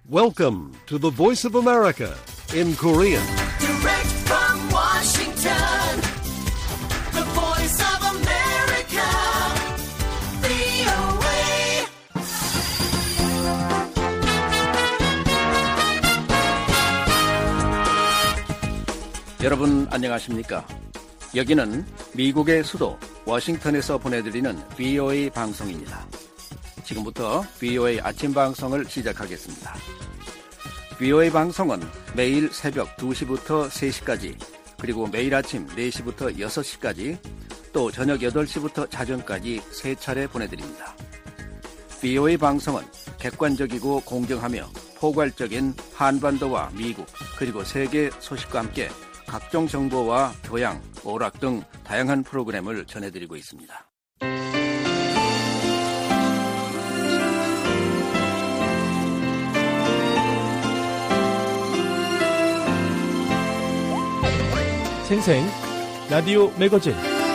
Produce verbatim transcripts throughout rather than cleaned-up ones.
Welcome to the Voice of America in Korean. Direct from Washington, the Voice of America, 브이오에이. 여러분 안녕하십니까? 여기는 미국의 수도 워싱턴에서 보내드리는 브이오에이 방송입니다. 지금부터 브이오에이 아침 방송을 시작하겠습니다. 브이오에이 방송은 매일 새벽 두 시부터 세 시까지, 그리고 매일 아침 네 시부터 여섯 시까지, 또 저녁 여덟 시부터 자정까지 세 차례 보내드립니다. 브이오에이 방송은 객관적이고 공정하며 포괄적인 한반도와 미국, 그리고 세계 소식과 함께 각종 정보와 교양, 오락 등 다양한 프로그램을 전해드리고 있습니다. 생생 라디오 매거진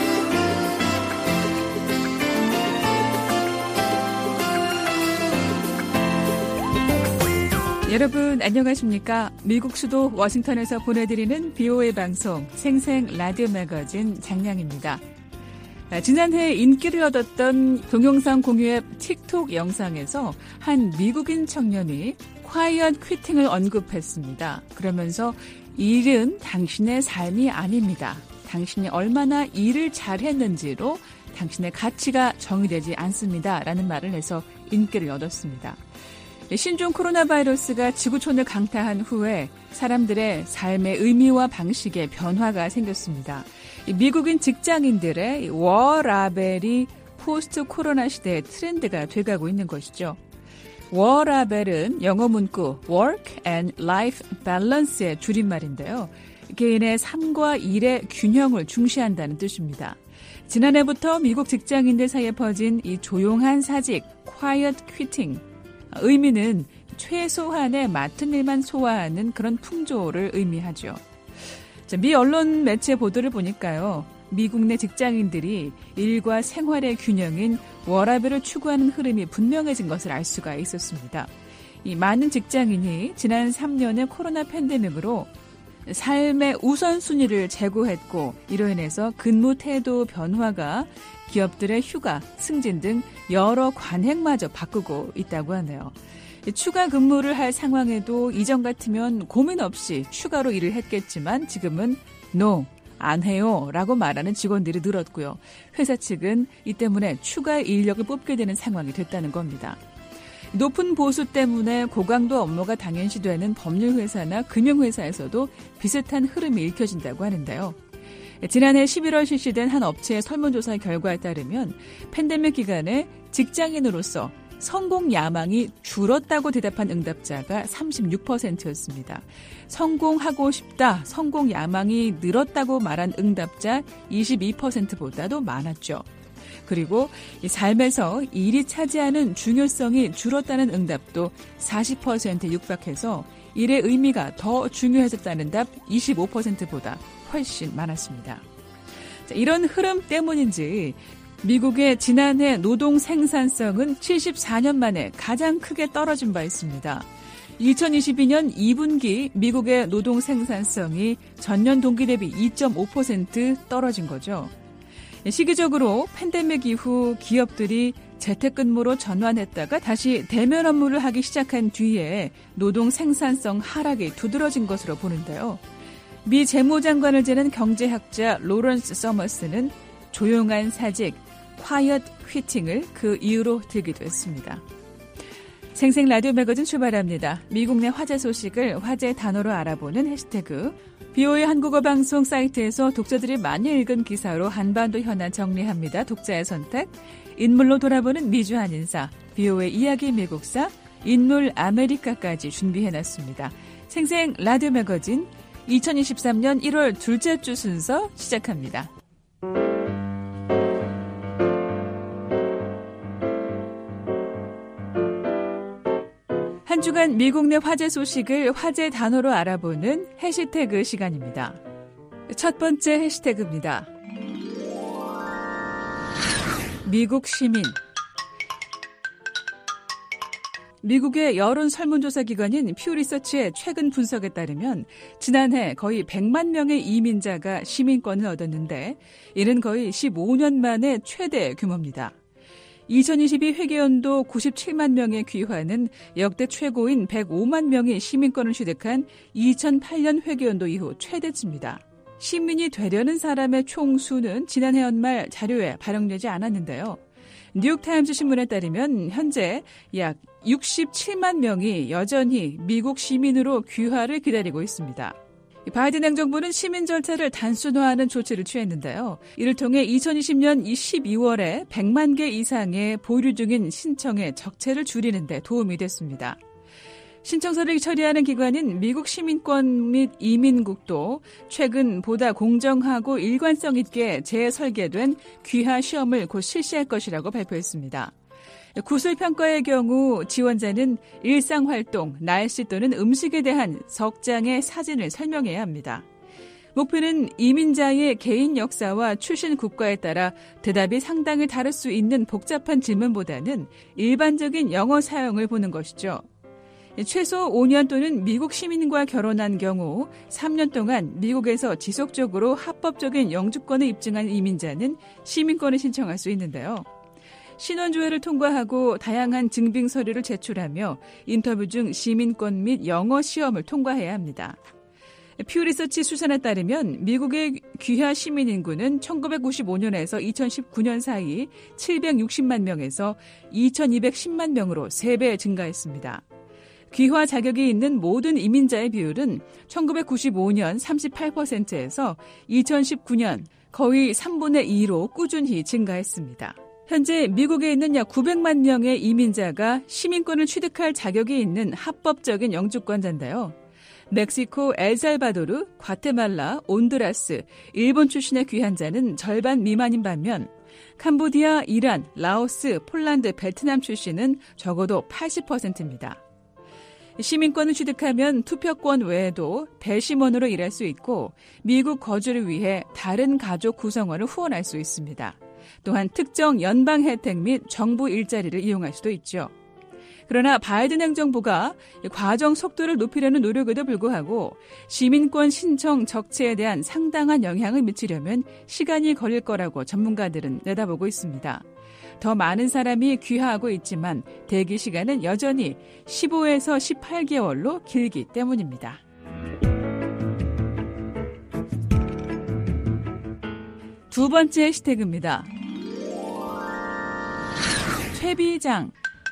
여러분 안녕하십니까? 미국 수도 워싱턴에서 보내드리는 브이오에이 방송 생생 라디오 매거진 장량입니다. 지난해 인기를 얻었던 동영상 공유 앱 틱톡 영상에서 한 미국인 청년이 quiet quitting을 언급했습니다. 그러면서 일은 당신의 삶이 아닙니다. 당신이 얼마나 일을 잘했는지로 당신의 가치가 정의되지 않습니다. 라는 말을 해서 인기를 얻었습니다. 신종 코로나 바이러스가 지구촌을 강타한 후에 사람들의 삶의 의미와 방식에 변화가 생겼습니다. 미국인 직장인들의 워라벨이 포스트 코로나 시대의 트렌드가 돼가고 있는 것이죠. 워라벨은 영어 문구 work and life balance의 줄임말인데요. 개인의 삶과 일의 균형을 중시한다는 뜻입니다. 지난해부터 미국 직장인들 사이에 퍼진 이 조용한 사직, quiet quitting. 의미는 최소한의 맡은 일만 소화하는 그런 풍조를 의미하죠. 미 언론 매체 보도를 보니까요. 미국 내 직장인들이 일과 생활의 균형인 워라밸을 추구하는 흐름이 분명해진 것을 알 수가 있었습니다. 이 많은 직장인이 지난 삼 년의 코로나 팬데믹으로 삶의 우선순위를 제고했고, 이로 인해서 근무 태도 변화가 기업들의 휴가, 승진 등 여러 관행마저 바꾸고 있다고 하네요. 추가 근무를 할 상황에도 이전 같으면 고민 없이 추가로 일을 했겠지만 지금은 no, 안 해요 라고 말하는 직원들이 늘었고요. 회사 측은 이 때문에 추가 인력을 뽑게 되는 상황이 됐다는 겁니다. 높은 보수 때문에 고강도 업무가 당연시되는 법률회사나 금융회사에서도 비슷한 흐름이 읽혀진다고 하는데요. 지난해 십일월 실시된 한 업체의 설문조사 결과에 따르면 팬데믹 기간에 직장인으로서 성공 야망이 줄었다고 대답한 응답자가 삼십육 퍼센트였습니다. 성공하고 싶다, 성공 야망이 늘었다고 말한 응답자 이십이 퍼센트보다도 많았죠. 그리고 이 삶에서 일이 차지하는 중요성이 줄었다는 응답도 사십 퍼센트에 육박해서 일의 의미가 더 중요해졌다는 답 이십오 퍼센트보다 훨씬 많았습니다. 자, 이런 흐름 때문인지 미국의 지난해 노동 생산성은 칠십사 년 만에 가장 크게 떨어진 바 있습니다. 이천이십이 년 이 분기 미국의 노동 생산성이 전년 동기 대비 이 점 오 퍼센트 떨어진 거죠. 시기적으로 팬데믹 이후 기업들이 재택근무로 전환했다가 다시 대면 업무를 하기 시작한 뒤에 노동 생산성 하락이 두드러진 것으로 보는데요. 미 재무장관을 지낸 경제학자 로런스 서머스는 조용한 사직, quiet quitting을 그 이유로 들기도 했습니다. 생생 라디오 매거진 출발합니다. 미국 내 화제 소식을 화제 단어로 알아보는 해시태그 브이오에이 한국어 방송 사이트에서 독자들이 많이 읽은 기사로 한반도 현안 정리합니다. 독자의 선택, 인물로 돌아보는 미주 한인사, 브이오에이 이야기 미국사, 인물 아메리카까지 준비해놨습니다. 생생 라디오 매거진 이천이십삼 년 일월 둘째 주 순서 시작합니다. 한 주간 미국 내 화제 소식을 화제 단어로 알아보는 해시태그 시간입니다. 첫 번째 해시태그입니다. 미국 시민. 미국의 여론 설문조사 기관인 퓨 리서치의 최근 분석에 따르면 지난해 거의 백만 명의 이민자가 시민권을 얻었는데 이는 거의 십오 년 만에 최대 규모입니다. 이천이십이 회계연도 구십칠만 명의 귀화는 역대 최고인 백오만 명이 시민권을 취득한 이천팔 년 회계연도 이후 최대치입니다. 시민이 되려는 사람의 총수는 지난해 연말 자료에 반영되지 않았는데요. 뉴욕타임즈 신문에 따르면 현재 약 육십칠만 명이 여전히 미국 시민으로 귀화를 기다리고 있습니다. 바이든 행정부는 시민 절차를 단순화하는 조치를 취했는데요. 이를 통해 이천이십 년 십이월에 백만 개 이상의 보류 중인 신청의 적체를 줄이는 데 도움이 됐습니다. 신청서를 처리하는 기관인 미국 시민권 및 이민국도 최근 보다 공정하고 일관성 있게 재설계된 귀화 시험을 곧 실시할 것이라고 발표했습니다. 구술평가의 경우 지원자는 일상활동, 날씨 또는 음식에 대한 석 장의 사진을 설명해야 합니다. 목표는 이민자의 개인 역사와 출신 국가에 따라 대답이 상당히 다를 수 있는 복잡한 질문보다는 일반적인 영어 사용을 보는 것이죠. 최소 오 년 또는 미국 시민과 결혼한 경우 삼 년 동안 미국에서 지속적으로 합법적인 영주권을 입증한 이민자는 시민권을 신청할 수 있는데요. 신원조회를 통과하고 다양한 증빙 서류를 제출하며 인터뷰 중 시민권 및 영어 시험을 통과해야 합니다. 퓨 리서치 수산에 따르면 미국의 귀화 시민 인구는 천구백구십오 년에서 이천십구 년 사이 칠백육십만 명에서 이천이백십만 명으로 세 배 증가했습니다. 귀화 자격이 있는 모든 이민자의 비율은 천구백구십오 년 삼십팔 퍼센트에서 이천십구 년 거의 삼분의 이로 꾸준히 증가했습니다. 현재 미국에 있는 약 구백만 명의 이민자가 시민권을 취득할 자격이 있는 합법적인 영주권자인데요. 멕시코, 엘살바도르, 과테말라, 온두라스, 일본 출신의 귀환자는 절반 미만인 반면 캄보디아, 이란, 라오스, 폴란드, 베트남 출신은 적어도 팔십 퍼센트입니다. 시민권을 취득하면 투표권 외에도 배심원으로 일할 수 있고 미국 거주를 위해 다른 가족 구성원을 후원할 수 있습니다. 또한 특정 연방 혜택 및 정부 일자리를 이용할 수도 있죠. 그러나 바이든 행정부가 과정 속도를 높이려는 노력에도 불구하고 시민권 신청 적체에 대한 상당한 영향을 미치려면 시간이 걸릴 거라고 전문가들은 내다보고 있습니다. 더 많은 사람이 귀화하고 있지만 대기 시간은 여전히 십오에서 십팔 개월로 길기 때문입니다. 두 번째 해시태그입니다. 퇴비장.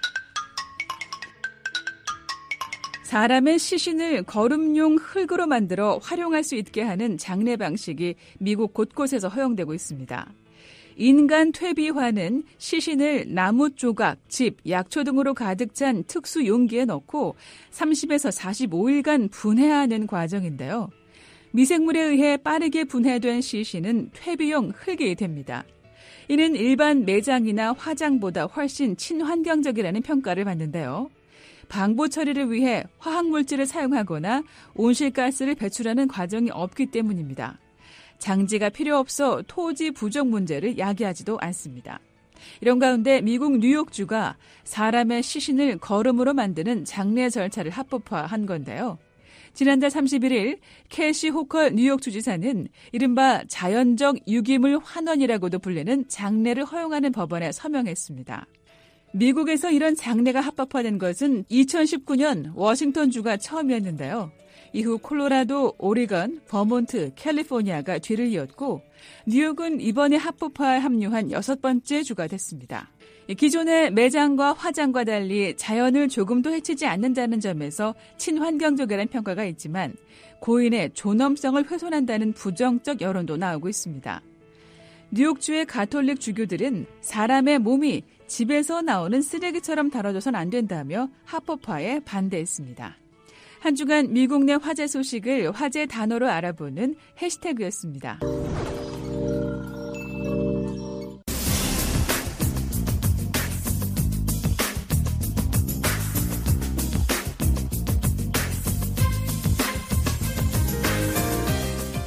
사람의 시신을 거름용 흙으로 만들어 활용할 수 있게 하는 장례 방식이 미국 곳곳에서 허용되고 있습니다. 인간 퇴비화는 시신을 나무 조각, 집, 약초 등으로 가득 찬 특수 용기에 넣고 삼십에서 사십오 일간 분해하는 과정인데요. 미생물에 의해 빠르게 분해된 시신은 퇴비용 흙이 됩니다. 이는 일반 매장이나 화장보다 훨씬 친환경적이라는 평가를 받는데요. 방부 처리를 위해 화학물질을 사용하거나 온실가스를 배출하는 과정이 없기 때문입니다. 장지가 필요 없어 토지 부족 문제를 야기하지도 않습니다. 이런 가운데 미국 뉴욕주가 사람의 시신을 거름으로 만드는 장례 절차를 합법화한 건데요. 지난달 삼십일 일 캐시 호컬 뉴욕주지사는 이른바 자연적 유기물 환원이라고도 불리는 장례를 허용하는 법안에 서명했습니다. 미국에서 이런 장례가 합법화된 것은 이천십구 년 워싱턴주가 처음이었는데요. 이후 콜로라도, 오리건, 버몬트, 캘리포니아가 뒤를 이었고 뉴욕은 이번에 합법화에 합류한 여섯 번째 주가 됐습니다. 기존의 매장과 화장과 달리 자연을 조금도 해치지 않는다는 점에서 친환경적이라는 평가가 있지만 고인의 존엄성을 훼손한다는 부정적 여론도 나오고 있습니다. 뉴욕주의 가톨릭 주교들은 사람의 몸이 집에서 나오는 쓰레기처럼 다뤄져선 안 된다며 합법화에 반대했습니다. 한 주간 미국 내 화제 소식을 화제 단어로 알아보는 해시태그였습니다.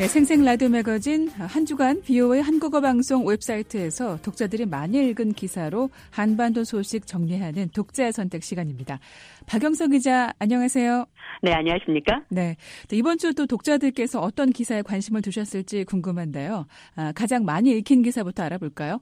네, 생생 라디오 매거진 한 주간 비오에이 한국어 방송 웹사이트에서 독자들이 많이 읽은 기사로 한반도 소식 정리하는 독자 선택 시간입니다. 박영석 기자, 안녕하세요. 네, 안녕하십니까? 네, 이번 주 또 독자들께서 어떤 기사에 관심을 두셨을지 궁금한데요. 아, 가장 많이 읽힌 기사부터 알아볼까요?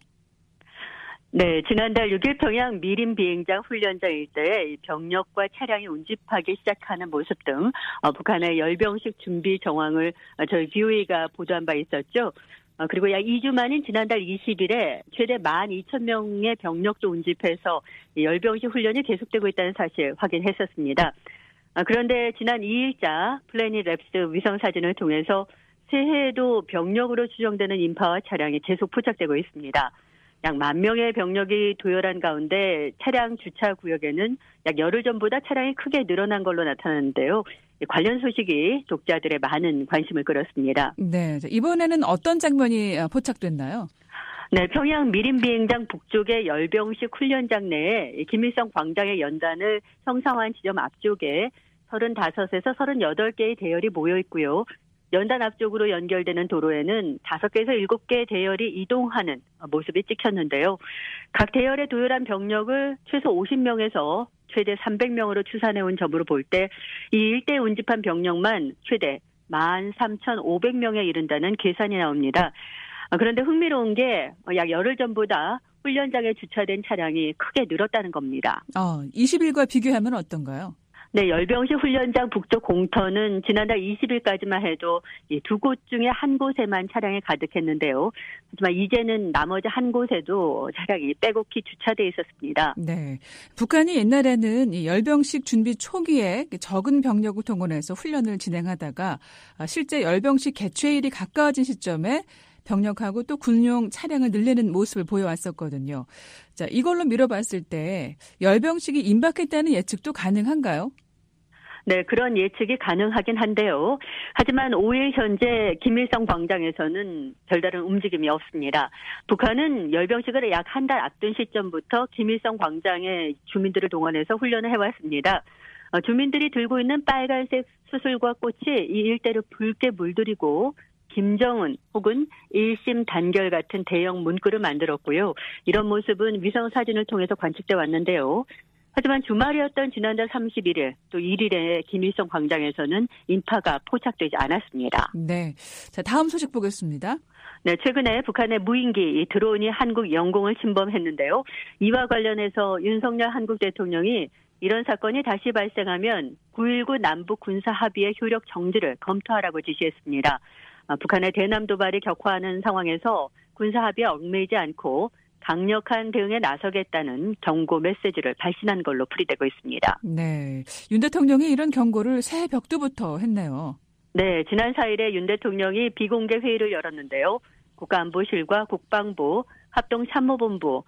네, 지난달 육 일 평양 미림 비행장 훈련장 일대에 병력과 차량이 운집하기 시작하는 모습 등 어, 북한의 열병식 준비 정황을 저희 비오에이가 보도한 바 있었죠. 어, 그리고 약 이 주 만인 지난달 이십 일에 최대 만 이천 명의 병력도 운집해서 열병식 훈련이 계속되고 있다는 사실 확인했었습니다. 어, 그런데 지난 이 일자 플래닛 랩스 위성사진을 통해서 새해에도 병력으로 추정되는 인파와 차량이 계속 포착되고 있습니다. 약 만 명의 병력이 도열한 가운데 차량 주차 구역에는 약 열흘 전보다 차량이 크게 늘어난 걸로 나타났는데요. 관련 소식이 독자들의 많은 관심을 끌었습니다. 네, 이번에는 어떤 장면이 포착됐나요? 네, 평양 미림 비행장 북쪽의 열병식 훈련장 내에 김일성 광장의 연단을 형성한 지점 앞쪽에 서른다섯에서 서른여덟 개의 대열이 모여 있고요. 연단 앞쪽으로 연결되는 도로에는 다섯 개에서 일곱 개의 대열이 이동하는 모습이 찍혔는데요. 각 대열에 도열한 병력을 최소 오십 명에서 최대 삼백 명으로 추산해온 점으로 볼 때 이 일대에 운집한 병력만 최대 만 삼천오백 명에 이른다는 계산이 나옵니다. 그런데 흥미로운 게 약 열흘 전보다 훈련장에 주차된 차량이 크게 늘었다는 겁니다. 어, 이십 일과 비교하면 어떤가요? 네, 열병식 훈련장 북쪽 공터는 지난달 이십 일까지만 해도 두 곳 중에 한 곳에만 차량이 가득했는데요. 하지만 이제는 나머지 한 곳에도 차량이 빼곡히 주차돼 있었습니다. 네, 북한이 옛날에는 이 열병식 준비 초기에 적은 병력을 동원해서 훈련을 진행하다가 실제 열병식 개최일이 가까워진 시점에 병력하고 또 군용 차량을 늘리는 모습을 보여왔었거든요. 자, 이걸로 미뤄봤을 때 열병식이 임박했다는 예측도 가능한가요? 네, 그런 예측이 가능하긴 한데요. 하지만 오 일 현재 김일성 광장에서는 별다른 움직임이 없습니다. 북한은 열병식을 약 한 달 앞둔 시점부터 김일성 광장에 주민들을 동원해서 훈련을 해왔습니다. 어, 주민들이 들고 있는 빨간색 수술과 꽃이 이 일대를 붉게 물들이고 김정은 혹은 일심 단결 같은 대형 문구를 만들었고요. 이런 모습은 위성 사진을 통해서 관측돼 왔는데요. 하지만 주말이었던 지난달 삼십일 일 또 일 일에 김일성 광장에서는 인파가 포착되지 않았습니다. 네, 자 다음 소식 보겠습니다. 네, 최근에 북한의 무인기 드론이 한국 영공을 침범했는데요. 이와 관련해서 윤석열 한국 대통령이 이런 사건이 다시 발생하면 구일구 남북 군사 합의의 효력 정지를 검토하라고 지시했습니다. 북한의 대남 도발이 격화하는 상황에서 군사 합의에 얽매이지 않고 강력한 대응에 나서겠다는 경고 메시지를 발신한 걸로 풀이되고 있습니다. 네, 윤 대통령이 이런 경고를 새해 벽두부터 했네요. 네, 지난 사 일에 윤 대통령이 비공개 회의를 열었는데요. 국가안보실과 국방부, 합동참모본부,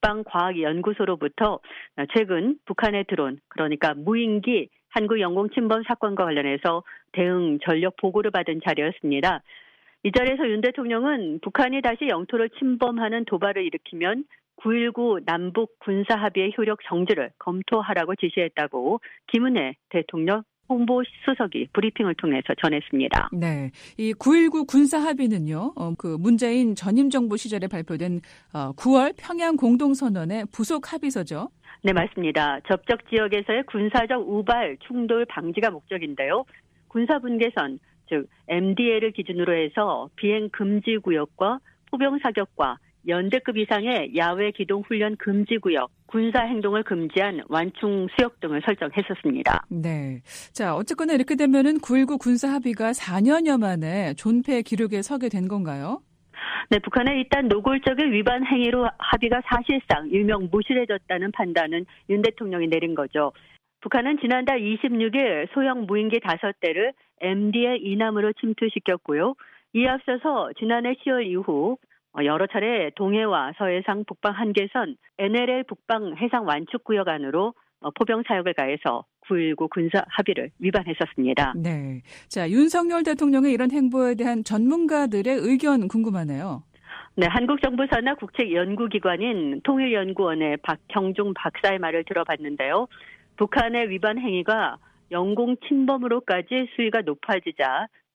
국방과학연구소로부터 최근 북한의 드론, 그러니까 무인기 한국 영공 침범 사건과 관련해서 대응 전력 보고를 받은 자리였습니다. 이 자리에서 윤 대통령은 북한이 다시 영토를 침범하는 도발을 일으키면 구일구 남북 군사 합의의 효력 정지를 검토하라고 지시했다고 김은혜 대통령 홍보수석이 브리핑을 통해서 전했습니다. 네, 이 구일구 군사 합의는요, 어, 그 문재인 전임 정부 시절에 발표된 어, 구월 평양 공동선언의 부속 합의서죠. 네, 맞습니다. 접적 지역에서의 군사적 우발 충돌 방지가 목적인데요. 군사분계선, 즉 엠디엘을 기준으로 해서 비행 금지 구역과 포병 사격과 연대급 이상의 야외 기동 훈련 금지 구역, 군사 행동을 금지한 완충 수역 등을 설정했었습니다. 네. 자, 어쨌거나 이렇게 되면은 구일구 군사 합의가 사 년여 만에 존폐 기록에 서게 된 건가요? 네, 북한의 일단 노골적인 위반 행위로 합의가 사실상 유명무실해졌다는 판단은 윤 대통령이 내린 거죠. 북한은 지난달 이십육 일 소형 무인기 다섯 대를 엠디엘 이남으로 침투시켰고요. 이에 앞서서 지난해 시월 이후 여러 차례 동해와 서해상 북방 한계선 엔엘엘 북방 해상 완축구역 안으로 포병 사역을 가해서 구일구 군사 합의를 위반했었습니다. 네, 자 윤석열 대통령의 이런 행보에 대한 전문가들의 의견 궁금하네요. 네, 한국 정부 산하 국책 연구기관인 통일연구원의 박형중 박사의 말을 들어봤는데요. 북한의 위반 행위가 영공 침범으로까지 수위가 높아지자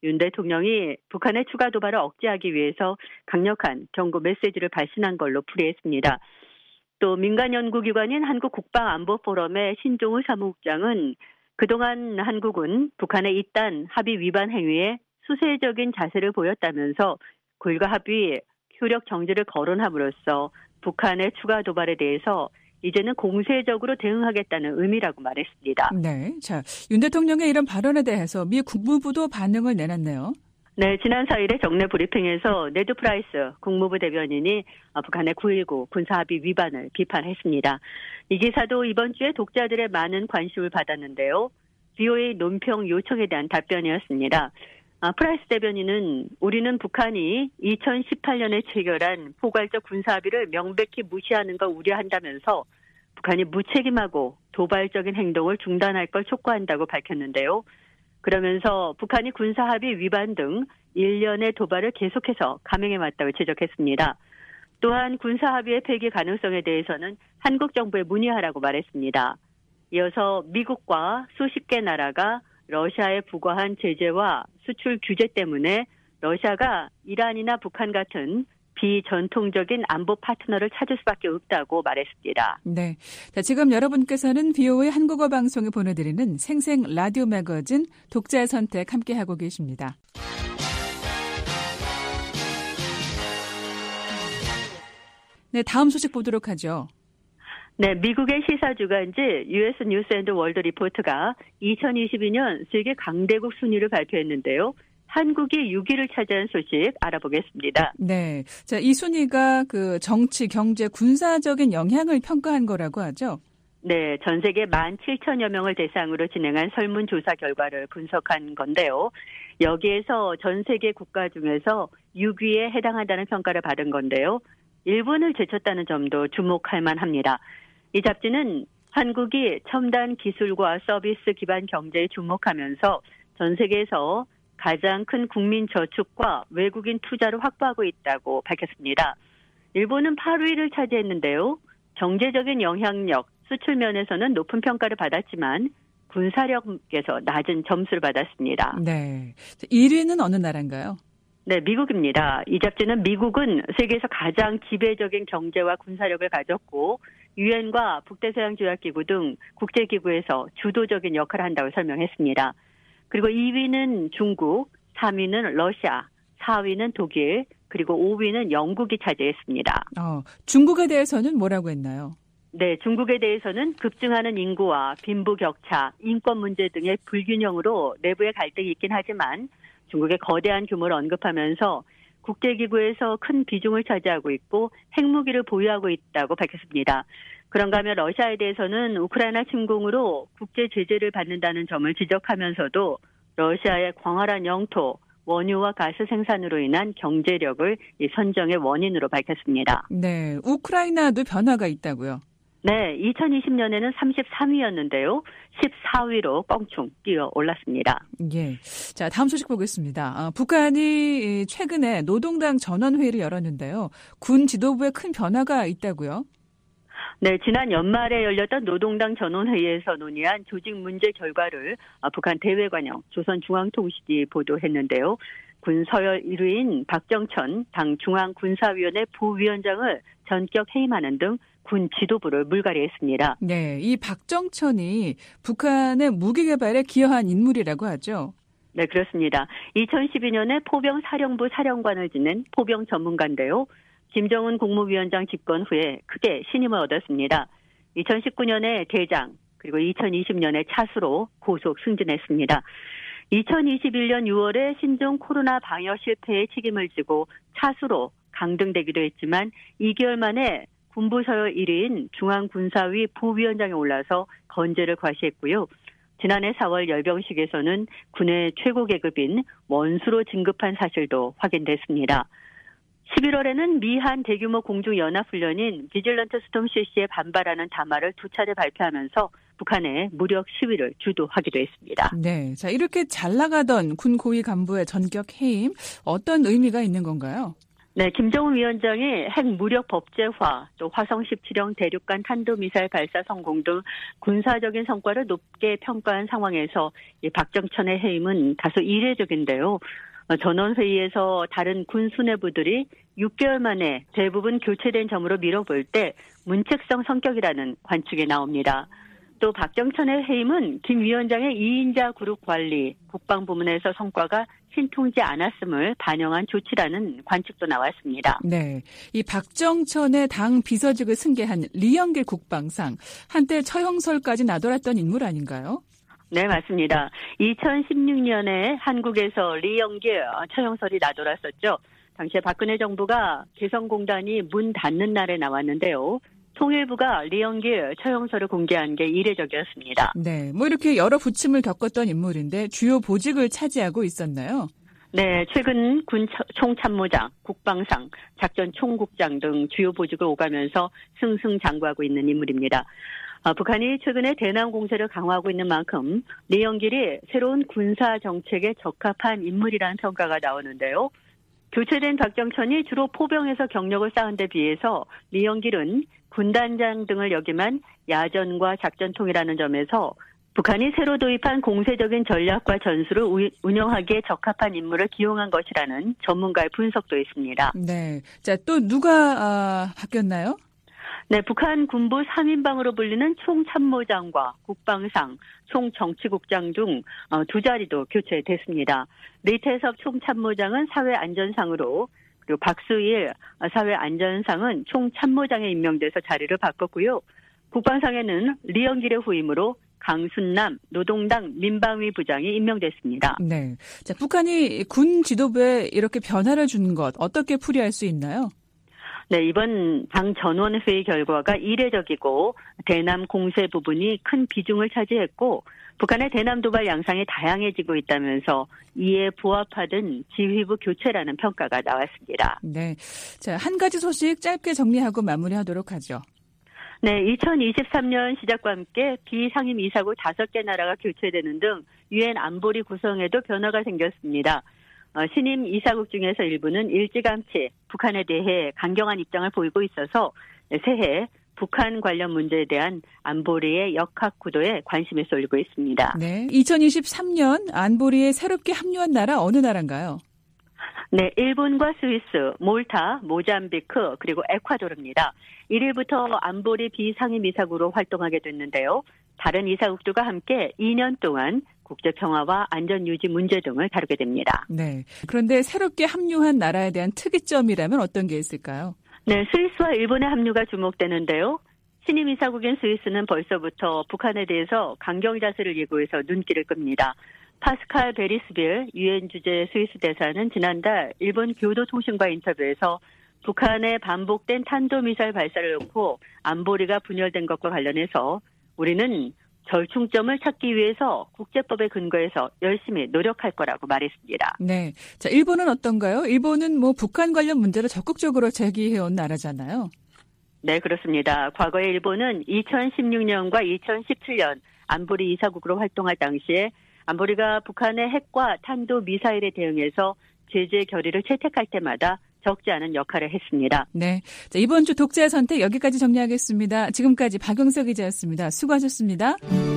윤 대통령이 북한의 추가 도발을 억제하기 위해서 강력한 경고 메시지를 발신한 걸로 풀이했습니다. 또 민간 연구기관인 한국국방안보포럼의 신종우 사무국장은 그동안 한국은 북한의 이딴 합의 위반 행위에 수세적인 자세를 보였다면서 굴과 합의 효력 정지를 거론함으로써 북한의 추가 도발에 대해서 이제는 공세적으로 대응하겠다는 의미라고 말했습니다. 네, 자, 윤 대통령의 이런 발언에 대해서 미 국무부도 반응을 내놨네요. 네, 지난 사 일에 정례 브리핑에서 네드 프라이스 국무부 대변인이 북한의 구일구 군사합의 위반을 비판했습니다. 이 기사도 이번 주에 독자들의 많은 관심을 받았는데요. 브이오에이 논평 요청에 대한 답변이었습니다. 아, 프라이스 대변인은 우리는 북한이 이천십팔 년에 체결한 포괄적 군사합의를 명백히 무시하는 걸 우려한다면서 북한이 무책임하고 도발적인 행동을 중단할 걸 촉구한다고 밝혔는데요. 그러면서 북한이 군사합의 위반 등 일련의 도발을 계속해서 감행해왔다고 지적했습니다. 또한 군사합의의 폐기 가능성에 대해서는 한국 정부에 문의하라고 말했습니다. 이어서 미국과 수십 개 나라가 러시아에 부과한 제재와 수출 규제 때문에 러시아가 이란이나 북한 같은 비전통적인 안보 파트너를 찾을 수밖에 없다고 말했습니다. 네, 자, 지금 여러분께서는 브이오에이 한국어 방송에 보내드리는 생생 라디오 매거진 독자의 선택 함께하고 계십니다. 네, 다음 소식 보도록 하죠. 네, 미국의 시사주간지 유에스 뉴스 앤드 월드 리포트가 이천이십이 년 세계 강대국 순위를 발표했는데요. 한국이 육 위를 차지한 소식 알아보겠습니다. 네, 자, 이 순위가 그 정치, 경제, 군사적인 영향을 평가한 거라고 하죠? 네, 전 세계 만 칠천여 명을 대상으로 진행한 설문조사 결과를 분석한 건데요. 여기에서 전 세계 국가 중에서 육 위에 해당한다는 평가를 받은 건데요. 일본을 제쳤다는 점도 주목할 만합니다. 이 잡지는 한국이 첨단 기술과 서비스 기반 경제에 주목하면서 전 세계에서 가장 큰 국민 저축과 외국인 투자를 확보하고 있다고 밝혔습니다. 일본은 팔 위를 차지했는데요. 경제적인 영향력, 수출 면에서는 높은 평가를 받았지만 군사력에서 낮은 점수를 받았습니다. 네, 일 위는 어느 나라인가요? 네, 미국입니다. 이 잡지는 미국은 세계에서 가장 지배적인 경제와 군사력을 가졌고 유엔과 북대서양조약기구 등 국제기구에서 주도적인 역할을 한다고 설명했습니다. 그리고 이 위는 중국, 삼 위는 러시아, 사 위는 독일, 그리고 오 위는 영국이 차지했습니다. 어, 중국에 대해서는 뭐라고 했나요? 네, 중국에 대해서는 급증하는 인구와 빈부격차, 인권 문제 등의 불균형으로 내부의 갈등이 있긴 하지만 중국의 거대한 규모를 언급하면서 국제기구에서 큰 비중을 차지하고 있고 핵무기를 보유하고 있다고 밝혔습니다. 그런가 하면 러시아에 대해서는 우크라이나 침공으로 국제 제재를 받는다는 점을 지적하면서도 러시아의 광활한 영토, 원유와 가스 생산으로 인한 경제력을 선정의 원인으로 밝혔습니다. 네, 우크라이나도 변화가 있다고요? 네, 이천이십 년에는 삼십삼 위였는데요. 십사 위로 껑충 뛰어 올랐습니다. 예. 자, 다음 소식 보겠습니다. 아, 북한이 최근에 노동당 전원회의를 열었는데요. 군 지도부에 큰 변화가 있다고요? 네, 지난 연말에 열렸던 노동당 전원회의에서 논의한 조직 문제 결과를 북한 대외관영 조선중앙통신이 보도했는데요. 군 서열 일 위인 박정천 당 중앙군사위원회 부위원장을 전격 해임하는 등 군 지도부를 물갈이했습니다. 네, 이 박정천이 북한의 무기 개발에 기여한 인물이라고 하죠. 네, 그렇습니다. 이천십이 년에 포병사령부 사령관을 지낸 포병 전문가인데요. 김정은 국무위원장 집권 후에 크게 신임을 얻었습니다. 이천십구 년에 대장, 그리고 이천이십 년에 차수로 고속 승진했습니다. 이천이십일 년 유월에 신종 코로나 방역 실패의 책임을 지고 차수로 강등되기도 했지만 이 개월 만에 군부 서열 일 위인 중앙군사위 부위원장에 올라서 건재를 과시했고요. 지난해 사월 열병식에서는 군의 최고 계급인 원수로 진급한 사실도 확인됐습니다. 십일월에는 미한 대규모 공중연합훈련인 비질런트 스톰 실시에 반발하는 담화를 두 차례 발표하면서 북한의 무력 시위를 주도하기도 했습니다. 네, 자, 이렇게 잘 나가던 군 고위 간부의 전격 해임, 어떤 의미가 있는 건가요? 네, 김정은 위원장이 핵 무력 법제화, 또 화성 십칠형 대륙간 탄도미사일 발사 성공 등 군사적인 성과를 높게 평가한 상황에서 이 박정천의 해임은 다소 이례적인데요. 전원회의에서 다른 군 수뇌부들이 육 개월 만에 대부분 교체된 점으로 미뤄볼 때 문책성 성격이라는 관측이 나옵니다. 또 박정천의 해임은 김 위원장의 이인자 그룹 관리, 국방부문에서 성과가 신통지 않았음을 반영한 조치라는 관측도 나왔습니다. 네, 이 박정천의 당 비서직을 승계한 리영길 국방상, 한때 처형설까지 나돌았던 인물 아닌가요? 네, 맞습니다. 이천십육년에 한국에서 리영길 처형설이 나돌았었죠. 당시에 박근혜 정부가 개성공단이 문 닫는 날에 나왔는데요. 통일부가 리영길 처형설을 공개한 게 이례적이었습니다. 네, 뭐 이렇게 여러 부침을 겪었던 인물인데 주요 보직을 차지하고 있었나요? 네, 최근 군 총참모장, 국방상, 작전총국장 등 주요 보직을 오가면서 승승장구하고 있는 인물입니다. 아, 북한이 최근에 대남 공세를 강화하고 있는 만큼 리영길이 새로운 군사 정책에 적합한 인물이라는 평가가 나오는데요. 교체된 박정천이 주로 포병에서 경력을 쌓은 데 비해서 리영길은 군단장 등을 역임한 야전과 작전통이라는 점에서 북한이 새로 도입한 공세적인 전략과 전술을 운영하기에 적합한 인물을 기용한 것이라는 전문가의 분석도 있습니다. 네, 자, 또 누가 아, 바뀌었나요? 네, 북한 군부 삼 인방으로 불리는 총참모장과 국방상, 총정치국장 등 두 자리도 교체됐습니다. 리태섭 총참모장은 사회안전상으로, 그리고 박수일 사회안전상은 총참모장에 임명돼서 자리를 바꿨고요. 국방상에는 리영길의 후임으로 강순남 노동당 민방위 부장이 임명됐습니다. 네, 자, 북한이 군 지도부에 이렇게 변화를 준 것 어떻게 풀이할 수 있나요? 네, 이번 당 전원회의 결과가 이례적이고 대남 공세 부분이 큰 비중을 차지했고 북한의 대남 도발 양상이 다양해지고 있다면서 이에 부합하던 지휘부 교체라는 평가가 나왔습니다. 네, 자, 한 가지 소식 짧게 정리하고 마무리하도록 하죠. 네, 이천이십삼년 시작과 함께 비상임 이사국 다섯 개 나라가 교체되는 등 유엔 안보리 구성에도 변화가 생겼습니다. 어, 신임 이사국 중에서 일부는 일찌감치 북한에 대해 강경한 입장을 보이고 있어서 새해 북한 관련 문제에 대한 안보리의 역학 구도에 관심이 쏠리고 있습니다. 네, 이천이십삼년 안보리에 새롭게 합류한 나라 어느 나라인가요? 네, 일본과 스위스, 몰타, 모잠비크, 그리고 에콰도르입니다. 일일부터 안보리 비상임 이사국으로 활동하게 됐는데요. 다른 이사국들과 함께 이 년 동안 국제평화와 안전유지 문제 등을 다루게 됩니다. 네, 그런데 새롭게 합류한 나라에 대한 특이점이라면 어떤 게 있을까요? 네, 스위스와 일본의 합류가 주목되는데요. 신임 이사국인 스위스는 벌써부터 북한에 대해서 강경 자세를 예고해서 눈길을 끕니다. 파스칼 베리스빌 유엔 주재 스위스 대사는 지난달 일본 교도통신과 인터뷰에서 북한의 반복된 탄도미사일 발사를 놓고 안보리가 분열된 것과 관련해서 우리는 절충점을 찾기 위해서 국제법에 근거해서 열심히 노력할 거라고 말했습니다. 네, 자, 일본은 어떤가요? 일본은 뭐 북한 관련 문제를 적극적으로 제기해온 나라잖아요. 네, 그렇습니다. 과거에 일본은 이천십육년과 이천십칠년 안보리 이사국으로 활동할 당시에 안보리가 북한의 핵과 탄도미사일에 대응해서 제재 결의를 채택할 때마다 적지 않은 역할을 했습니다. 네, 자, 이번 주 독자의 선택 여기까지 정리하겠습니다. 지금까지 박영석 기자였습니다. 수고하셨습니다.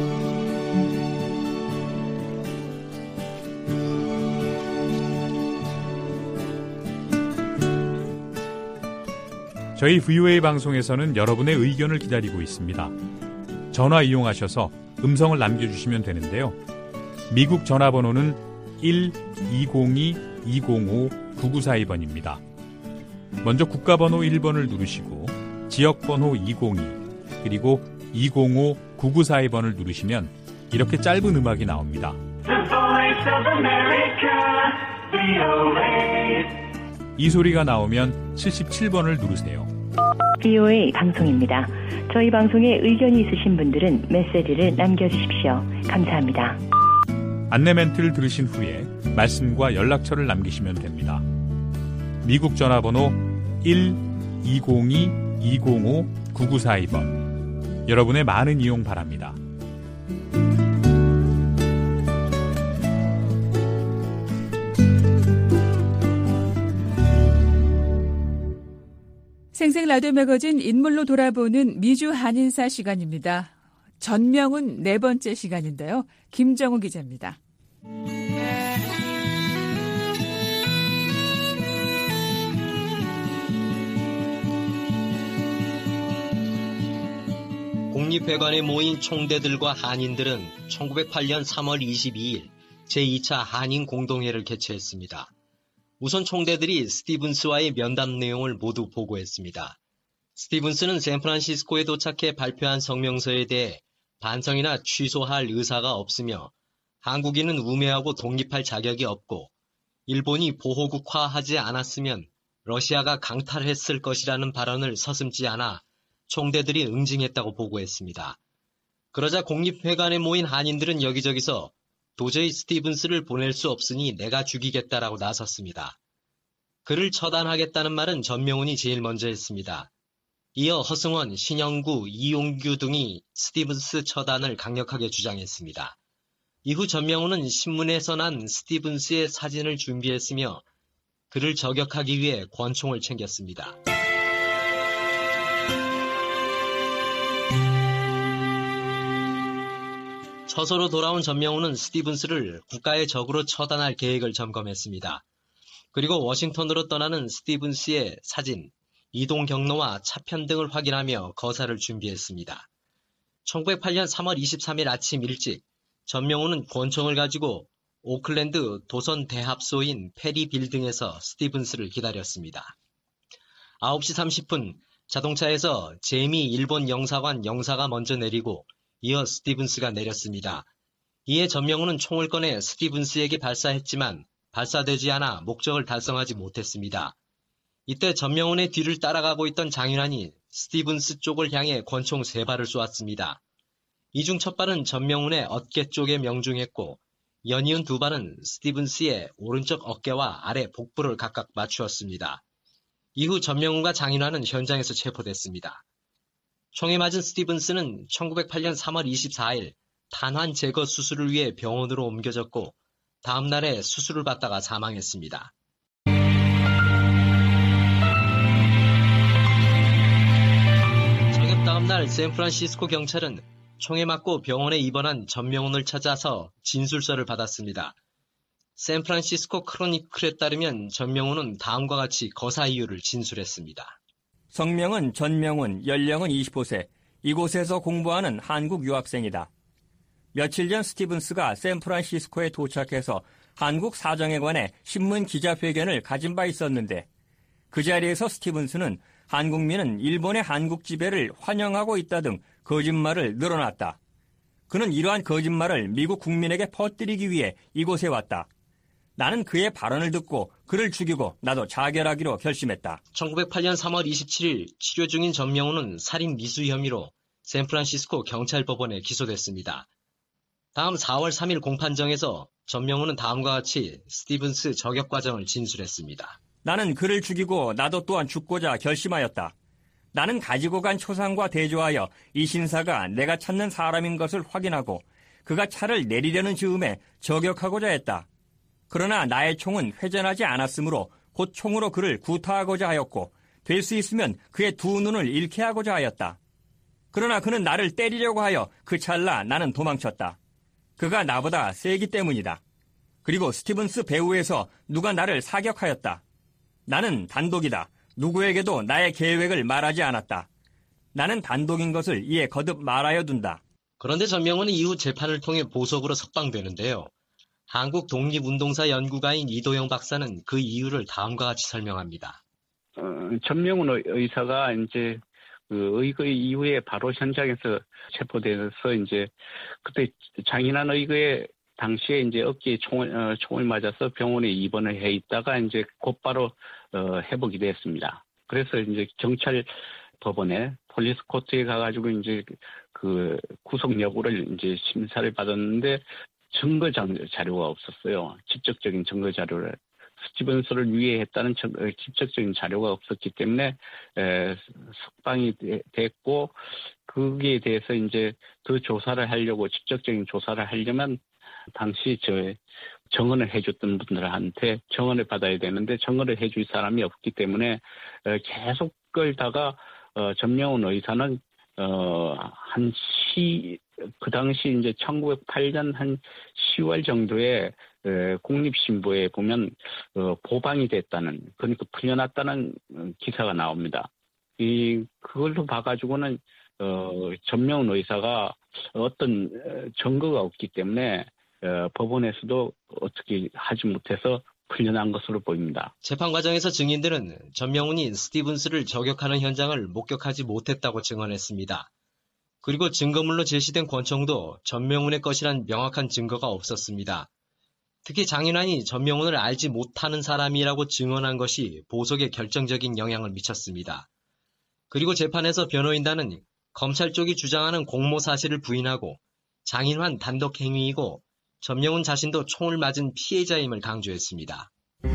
저희 브이오에이 방송에서는 여러분의 의견을 기다리고 있습니다. 전화 이용하셔서 음성을 남겨주시면 되는데요. 미국 전화번호는 일 이공이 이공오 구구사이번입니다. 먼저 국가번호 일 번을 누르시고 지역번호 이공이 그리고 이공오 구구사이번을 누르시면 이렇게 짧은 음악이 나옵니다. The Voice of America, 브이오에이. 이 소리가 나오면 칠십칠번을 누르세요. 브이오에이 방송입니다. 저희 방송에 의견이 있으신 분들은 메시지를 남겨주십시오. 감사합니다. 안내 멘트를 들으신 후에 말씀과 연락처를 남기시면 됩니다. 미국 전화번호 일 이공이 이공오 구구사이번 여러분의 많은 이용 바랍니다. 생생 라디오 매거진 인물로 돌아보는 미주 한인사 시간입니다. 전명훈 네 번째 시간인데요. 김정우 기자입니다. 국립회관에 모인 총대들과 한인들은 천구백팔 년 삼월 이십이일 제이 차 한인 공동회를 개최했습니다. 우선 총대들이 스티븐스와의 면담 내용을 모두 보고했습니다. 스티븐스는 샌프란시스코에 도착해 발표한 성명서에 대해 반성이나 취소할 의사가 없으며 한국인은 우매하고 독립할 자격이 없고 일본이 보호국화하지 않았으면 러시아가 강탈했을 것이라는 발언을 서슴지 않아 총대들이 응징했다고 보고했습니다. 그러자 국립회관에 모인 한인들은 여기저기서 도저히 스티븐스를 보낼 수 없으니 내가 죽이겠다라고 나섰습니다. 그를 처단하겠다는 말은 전명훈이 제일 먼저 했습니다. 이어 허승원, 신영구, 이용규 등이 스티븐스 처단을 강력하게 주장했습니다. 이후 전명훈은 신문에서 난 스티븐스의 사진을 준비했으며 그를 저격하기 위해 권총을 챙겼습니다. 처소로 돌아온 전명훈은 스티븐스를 국가의 적으로 처단할 계획을 점검했습니다. 그리고 워싱턴으로 떠나는 스티븐스의 사진, 이동 경로와 차편 등을 확인하며 거사를 준비했습니다. 천구백팔 년 삼월 이십삼일 아침 일찍 전명훈은 권총을 가지고 오클랜드 도선 대합소인 페리 빌딩에서 스티븐스를 기다렸습니다. 아홉 시 삼십 분 자동차에서 제미 일본 영사관 영사가 먼저 내리고 이어 스티븐스가 내렸습니다. 이에 전명훈은 총을 꺼내 스티븐스에게 발사했지만 발사되지 않아 목적을 달성하지 못했습니다. 이때 전명훈의 뒤를 따라가고 있던 장윤환이 스티븐스 쪽을 향해 권총 세 발을 쏘았습니다. 이 중 첫 발은 전명훈의 어깨 쪽에 명중했고 연이은 두 발은 스티븐스의 오른쪽 어깨와 아래 복부를 각각 맞추었습니다. 이후 전명훈과 장윤환은 현장에서 체포됐습니다. 총에 맞은 스티븐스는 천구백팔 년 삼월 이십사일 탄환 제거 수술을 위해 병원으로 옮겨졌고 다음 날에 수술을 받다가 사망했습니다. 저녁 다음 날 샌프란시스코 경찰은 총에 맞고 병원에 입원한 전명훈을 찾아서 진술서를 받았습니다. 샌프란시스코 크로니클에 따르면 전명훈은 다음과 같이 거사 이유를 진술했습니다. 성명은 전명훈, 연령은 이십오 세, 이곳에서 공부하는 한국 유학생이다. 며칠 전 스티븐스가 샌프란시스코에 도착해서 한국 사정에 관해 신문 기자회견을 가진 바 있었는데 그 자리에서 스티븐스는 한국민은 일본의 한국 지배를 환영하고 있다 등 거짓말을 늘어놨다. 그는 이러한 거짓말을 미국 국민에게 퍼뜨리기 위해 이곳에 왔다. 나는 그의 발언을 듣고 그를 죽이고 나도 자결하기로 결심했다. 천구백팔 년 삼월 이십칠일 치료 중인 전명훈은 살인 미수 혐의로 샌프란시스코 경찰법원에 기소됐습니다. 다음 사월 삼일 공판정에서 전명훈은 다음과 같이 스티븐스 저격 과정을 진술했습니다. 나는 그를 죽이고 나도 또한 죽고자 결심하였다. 나는 가지고 간 초상과 대조하여 이 신사가 내가 찾는 사람인 것을 확인하고 그가 차를 내리려는 즈음에 저격하고자 했다. 그러나 나의 총은 회전하지 않았으므로 곧 총으로 그를 구타하고자 하였고 될 수 있으면 그의 두 눈을 잃게 하고자 하였다. 그러나 그는 나를 때리려고 하여 그 찰나 나는 도망쳤다. 그가 나보다 세기 때문이다. 그리고 스티븐스 배후에서 누가 나를 사격하였다. 나는 단독이다. 누구에게도 나의 계획을 말하지 않았다. 나는 단독인 것을 이에 거듭 말하여 둔다. 그런데 전명훈은 이후 재판을 통해 보석으로 석방되는데요. 한국 독립운동사 연구가인 이도영 박사는 그 이유를 다음과 같이 설명합니다. 어, 전명훈 의사가 이제 그 의거 이후에 바로 현장에서 체포돼서 이제 그때 장인환 의거에 당시에 이제 어깨에 총을, 어, 총을 맞아서 병원에 입원을 해 있다가 이제 곧바로 어, 회복이 됐습니다. 그래서 이제 경찰 법원에 폴리스 코트에 가가지고 이제 그 구속 여부를 이제 심사를 받았는데 증거 자료가 없었어요. 직접적인 증거 자료를. 스티븐스를 유해했다는 직접적인 자료가 없었기 때문에 에, 석방이 되, 됐고 거기에 대해서 이제 더 조사를 하려고 직접적인 조사를 하려면 당시 저 정언을 해줬던 분들한테 정언을 받아야 되는데 정언을 해줄 사람이 없기 때문에 에, 계속 끌다가 어, 전명훈 의사는 어, 한 시, 그 당시 이제 천구백팔 년 한 시월 정도에 에, 국립신보에 보면 어, 보방이 됐다는, 그러니까 풀려났다는 기사가 나옵니다. 이 그걸로 봐가지고는 어, 전명훈 의사가 어떤 증거가 없기 때문에 어, 법원에서도 어떻게 하지 못해서 풀려난 것으로 보입니다. 재판 과정에서 증인들은 전명훈이 스티븐스를 저격하는 현장을 목격하지 못했다고 증언했습니다. 그리고 증거물로 제시된 권총도 전명훈의 것이란 명확한 증거가 없었습니다. 특히 장인환이 전명훈을 알지 못하는 사람이라고 증언한 것이 보석에 결정적인 영향을 미쳤습니다. 그리고 재판에서 변호인단은 검찰 쪽이 주장하는 공모 사실을 부인하고 장인환 단독 행위이고 전명훈 자신도 총을 맞은 피해자임을 강조했습니다.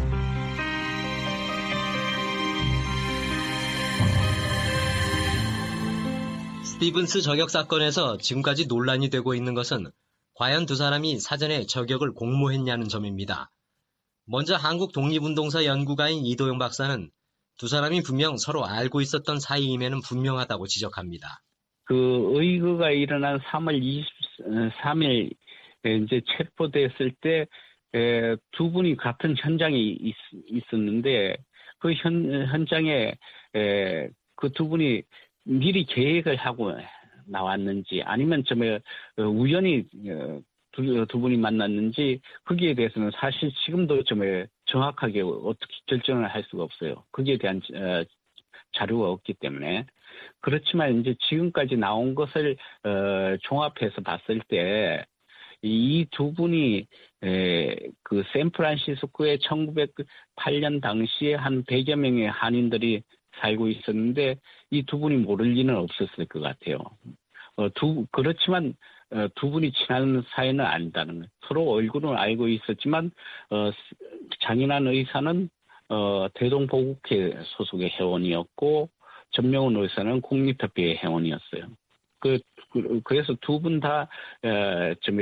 스티븐스 저격 사건에서 지금까지 논란이 되고 있는 것은 과연 두 사람이 사전에 저격을 공모했냐는 점입니다. 먼저 한국 독립운동사 연구가인 이도영 박사는 두 사람이 분명 서로 알고 있었던 사이임에는 분명하다고 지적합니다. 그 의거가 일어난 삼월 이십삼 일 이제 체포됐을 때 두 분이 같은 현장에 있, 있었는데 그 현, 현장에 그 두 분이 미리 계획을 하고 나왔는지 아니면 좀 우연히 두, 두 분이 만났는지 거기에 대해서는 사실 지금도 좀 정확하게 어떻게 결정을 할 수가 없어요. 거기에 대한 자료가 없기 때문에. 그렇지만 이제 지금까지 나온 것을 어, 종합해서 봤을 때 이 두 분이 에, 그 샌프란시스코에 천구백팔 년 당시에 한 백여 명의 한인들이 살고 있었는데 이 두 분이 모를 리는 없었을 것 같아요. 어, 두 그렇지만 어, 두 분이 친한 사이는 아니다는 거예요. 서로 얼굴은 알고 있었지만 어, 장인환 의사는 어, 대동보국회 소속의 회원이었고 전명훈 의사는 국립협회의 회원이었어요. 그, 그 그래서 두 분 다 좀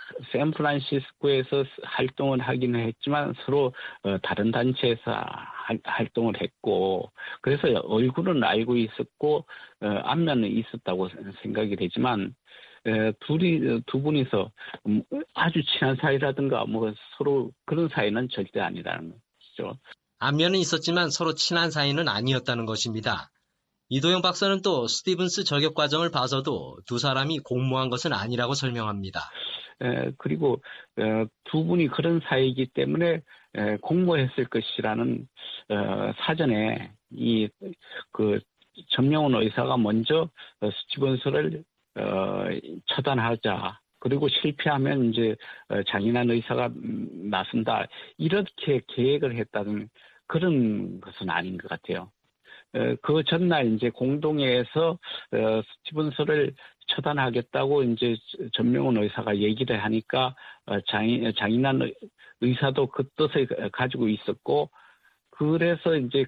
샌프란시스코에서 활동을 하기는 했지만 서로 어, 다른 단체에서 하, 활동을 했고 그래서 얼굴은 알고 있었고 어, 안면은 있었다고 생각이 되지만 에, 둘이 두 분이서 아주 친한 사이라든가 뭐 서로 그런 사이는 절대 아니라는 거죠. 안면은 있었지만 서로 친한 사이는 아니었다는 것입니다. 이도영 박사는 또 스티븐스 저격 과정을 봐서도 두 사람이 공모한 것은 아니라고 설명합니다. 에, 그리고 에, 두 분이 그런 사이이기 때문에 에, 공모했을 것이라는 어, 사전에 이 그 전명훈 의사가 먼저 어, 스티븐스를 어, 처단하자. 그리고 실패하면 이제 어, 장인환 의사가 나선다. 이렇게 계획을 했다는 그런 것은 아닌 것 같아요. 그 전날 이제 공동회에서 스티븐스를 처단하겠다고 이제 전명훈 의사가 얘기를 하니까 장인, 장인환 의사도 그 뜻을 가지고 있었고 그래서 이제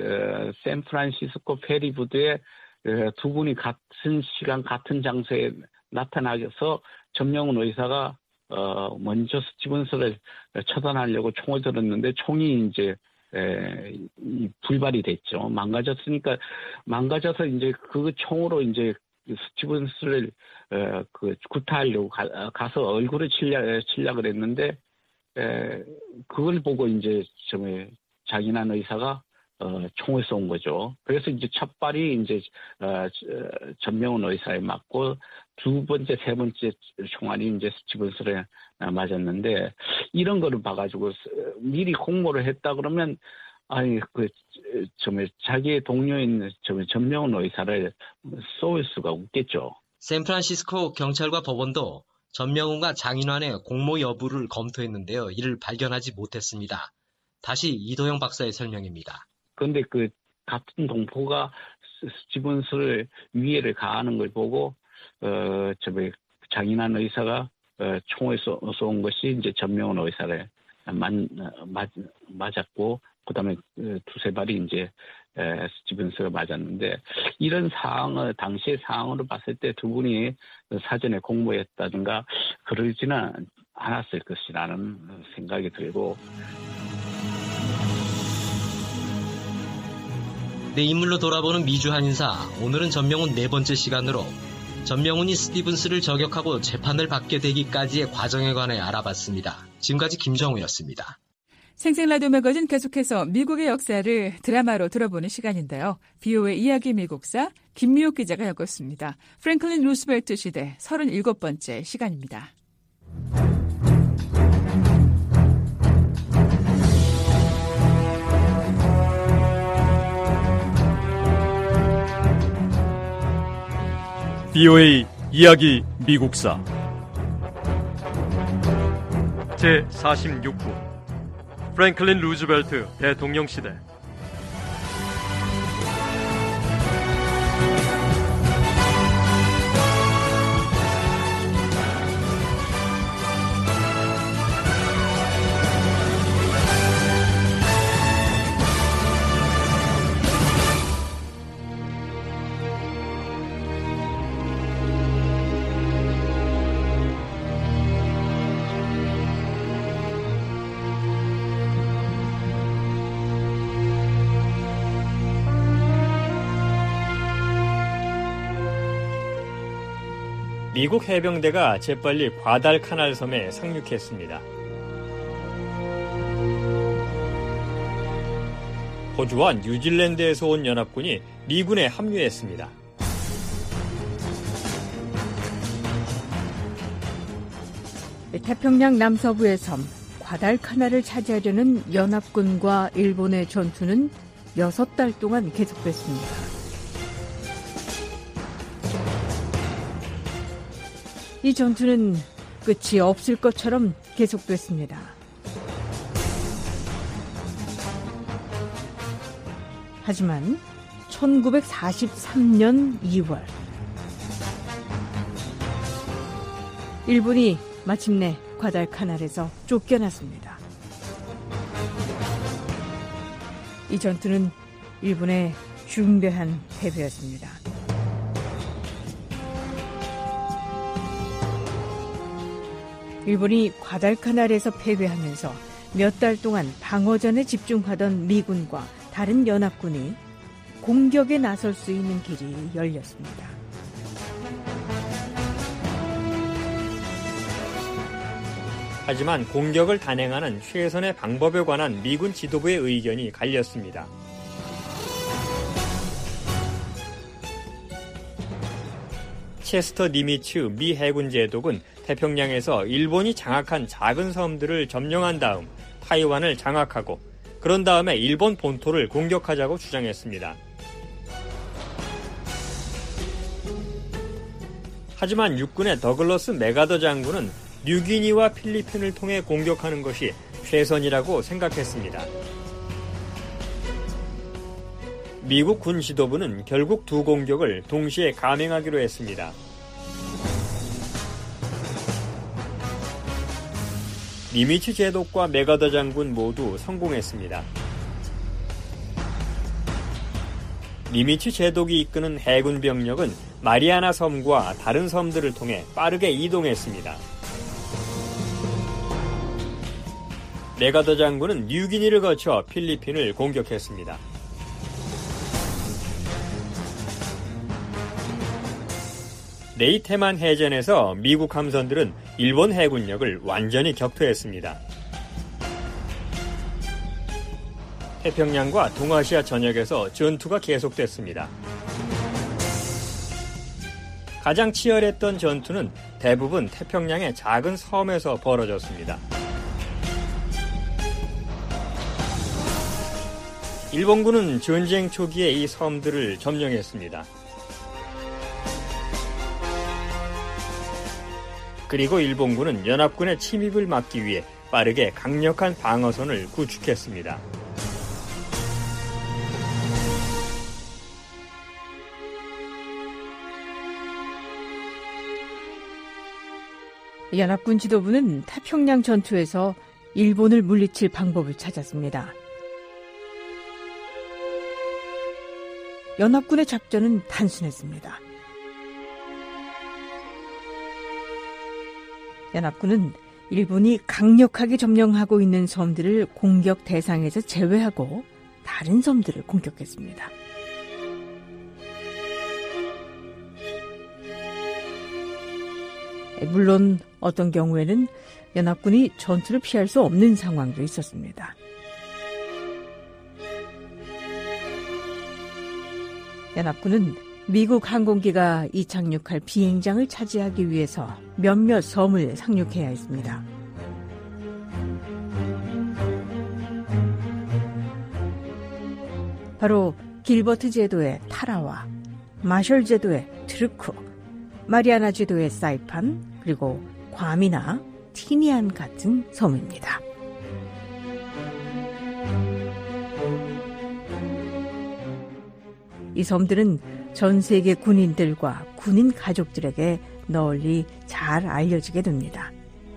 샌프란시스코 페리부드에 두 분이 같은 시간 같은 장소에 나타나서 전명훈 의사가 먼저 스티븐스를 처단하려고 총을 들었는데 총이 이제 에, 불발이 됐죠. 망가졌으니까, 망가져서 이제 그 총으로 이제 스티븐스를, 에, 그, 구타하려고 가, 가서 얼굴을 칠려, 칠려고 했는데, 에, 그걸 보고 이제 좀 장인환 의사가, 어, 총을 쏜 거죠. 그래서 이제 첫 발이 이제, 어, 전명훈 의사에 맞고, 두 번째, 세 번째 총알이 이제 스티븐스를 맞았는데, 이런 거를 봐가지고, 미리 공모를 했다 그러면, 아니, 그, 좀, 자기의 동료인 좀 전명훈 의사를 쏠 수가 없겠죠. 샌프란시스코 경찰과 법원도 전명훈과 장인환의 공모 여부를 검토했는데요. 이를 발견하지 못했습니다. 다시 이도영 박사의 설명입니다. 그런데 그, 같은 동포가 스티븐스를 위해를 가하는 걸 보고, 어, 저, 장인환 의사가 어, 총을 쏘, 쏜 것이 이제 전명훈 의사를 만, 맞, 맞았고, 그 다음에 두세 발이 이제 에, 스티븐스가 맞았는데, 이런 상황을, 당시의 상황으로 봤을 때 두 분이 사전에 공모했다든가 그러지는 않았을 것이라는 생각이 들고, 내 인물로 돌아보는 미주 한인사, 오늘은 전명훈 네 번째 시간으로 전명훈이 스티븐스를 저격하고 재판을 받게 되기까지의 과정에 관해 알아봤습니다. 지금까지 김정우였습니다. 생생라디오 매거진 계속해서 미국의 역사를 드라마로 들어보는 시간인데요. 비오의 이야기 미국사 김미옥 기자가 엮었습니다. 프랭클린 루스벨트 시대 서른일곱 번째 시간입니다. 비오의 이야기 미국사 제사십육 부 프랭클린 루즈벨트 대통령 시대. 미국 해병대가 재빨리 과달카날 섬에 상륙했습니다. 호주와 뉴질랜드에서 온 연합군이 미군에 합류했습니다. 태평양 남서부의 섬 과달카날을 차지하려는 연합군과 일본의 전투는 여섯 달 동안 계속됐습니다. 이 전투는 끝이 없을 것처럼 계속됐습니다. 하지만 천구백사십삼 년 이월 일본이 마침내 과달카날에서 쫓겨났습니다. 이 전투는 일본의 중대한 패배였습니다. 일본이 과달카날에서 패배하면서 몇 달 동안 방어전에 집중하던 미군과 다른 연합군이 공격에 나설 수 있는 길이 열렸습니다. 하지만 공격을 단행하는 최선의 방법에 관한 미군 지도부의 의견이 갈렸습니다. 체스터 니미츠 미 해군 제독은 태평양에서 일본이 장악한 작은 섬들을 점령한 다음 타이완을 장악하고 그런 다음에 일본 본토를 공격하자고 주장했습니다. 하지만 육군의 더글러스 맥아더 장군은 뉴기니와 필리핀을 통해 공격하는 것이 최선이라고 생각했습니다. 미국 군 지도부는 결국 두 공격을 동시에 감행하기로 했습니다. 니미츠 제독과 맥아더 장군 모두 성공했습니다. 니미츠 제독이 이끄는 해군 병력은 마리아나 섬과 다른 섬들을 통해 빠르게 이동했습니다. 맥아더 장군은 뉴기니를 거쳐 필리핀을 공격했습니다. 네이테만 해전에서 미국 함선들은 일본 해군력을 완전히 격퇴했습니다. 태평양과 동아시아 전역에서 전투가 계속됐습니다. 가장 치열했던 전투는 대부분 태평양의 작은 섬에서 벌어졌습니다. 일본군은 전쟁 초기에 이 섬들을 점령했습니다. 그리고 일본군은 연합군의 침입을 막기 위해 빠르게 강력한 방어선을 구축했습니다. 연합군 지도부는 태평양 전투에서 일본을 물리칠 방법을 찾았습니다. 연합군의 작전은 단순했습니다. 연합군은 일본이 강력하게 점령하고 있는 섬들을 공격 대상에서 제외하고 다른 섬들을 공격했습니다. 물론 어떤 경우에는 연합군이 전투를 피할 수 없는 상황도 있었습니다. 연합군은 미국 항공기가 이착륙할 비행장을 차지하기 위해서 몇몇 섬을 상륙해야 했습니다. 바로 길버트 제도의 타라와 마셜 제도의 트르크, 마리아나 제도의 사이판, 그리고 괌이나 티니안 같은 섬입니다. 이 섬들은 전 세계 군인들과 군인 가족들에게 널리 잘 알려지게 됩니다.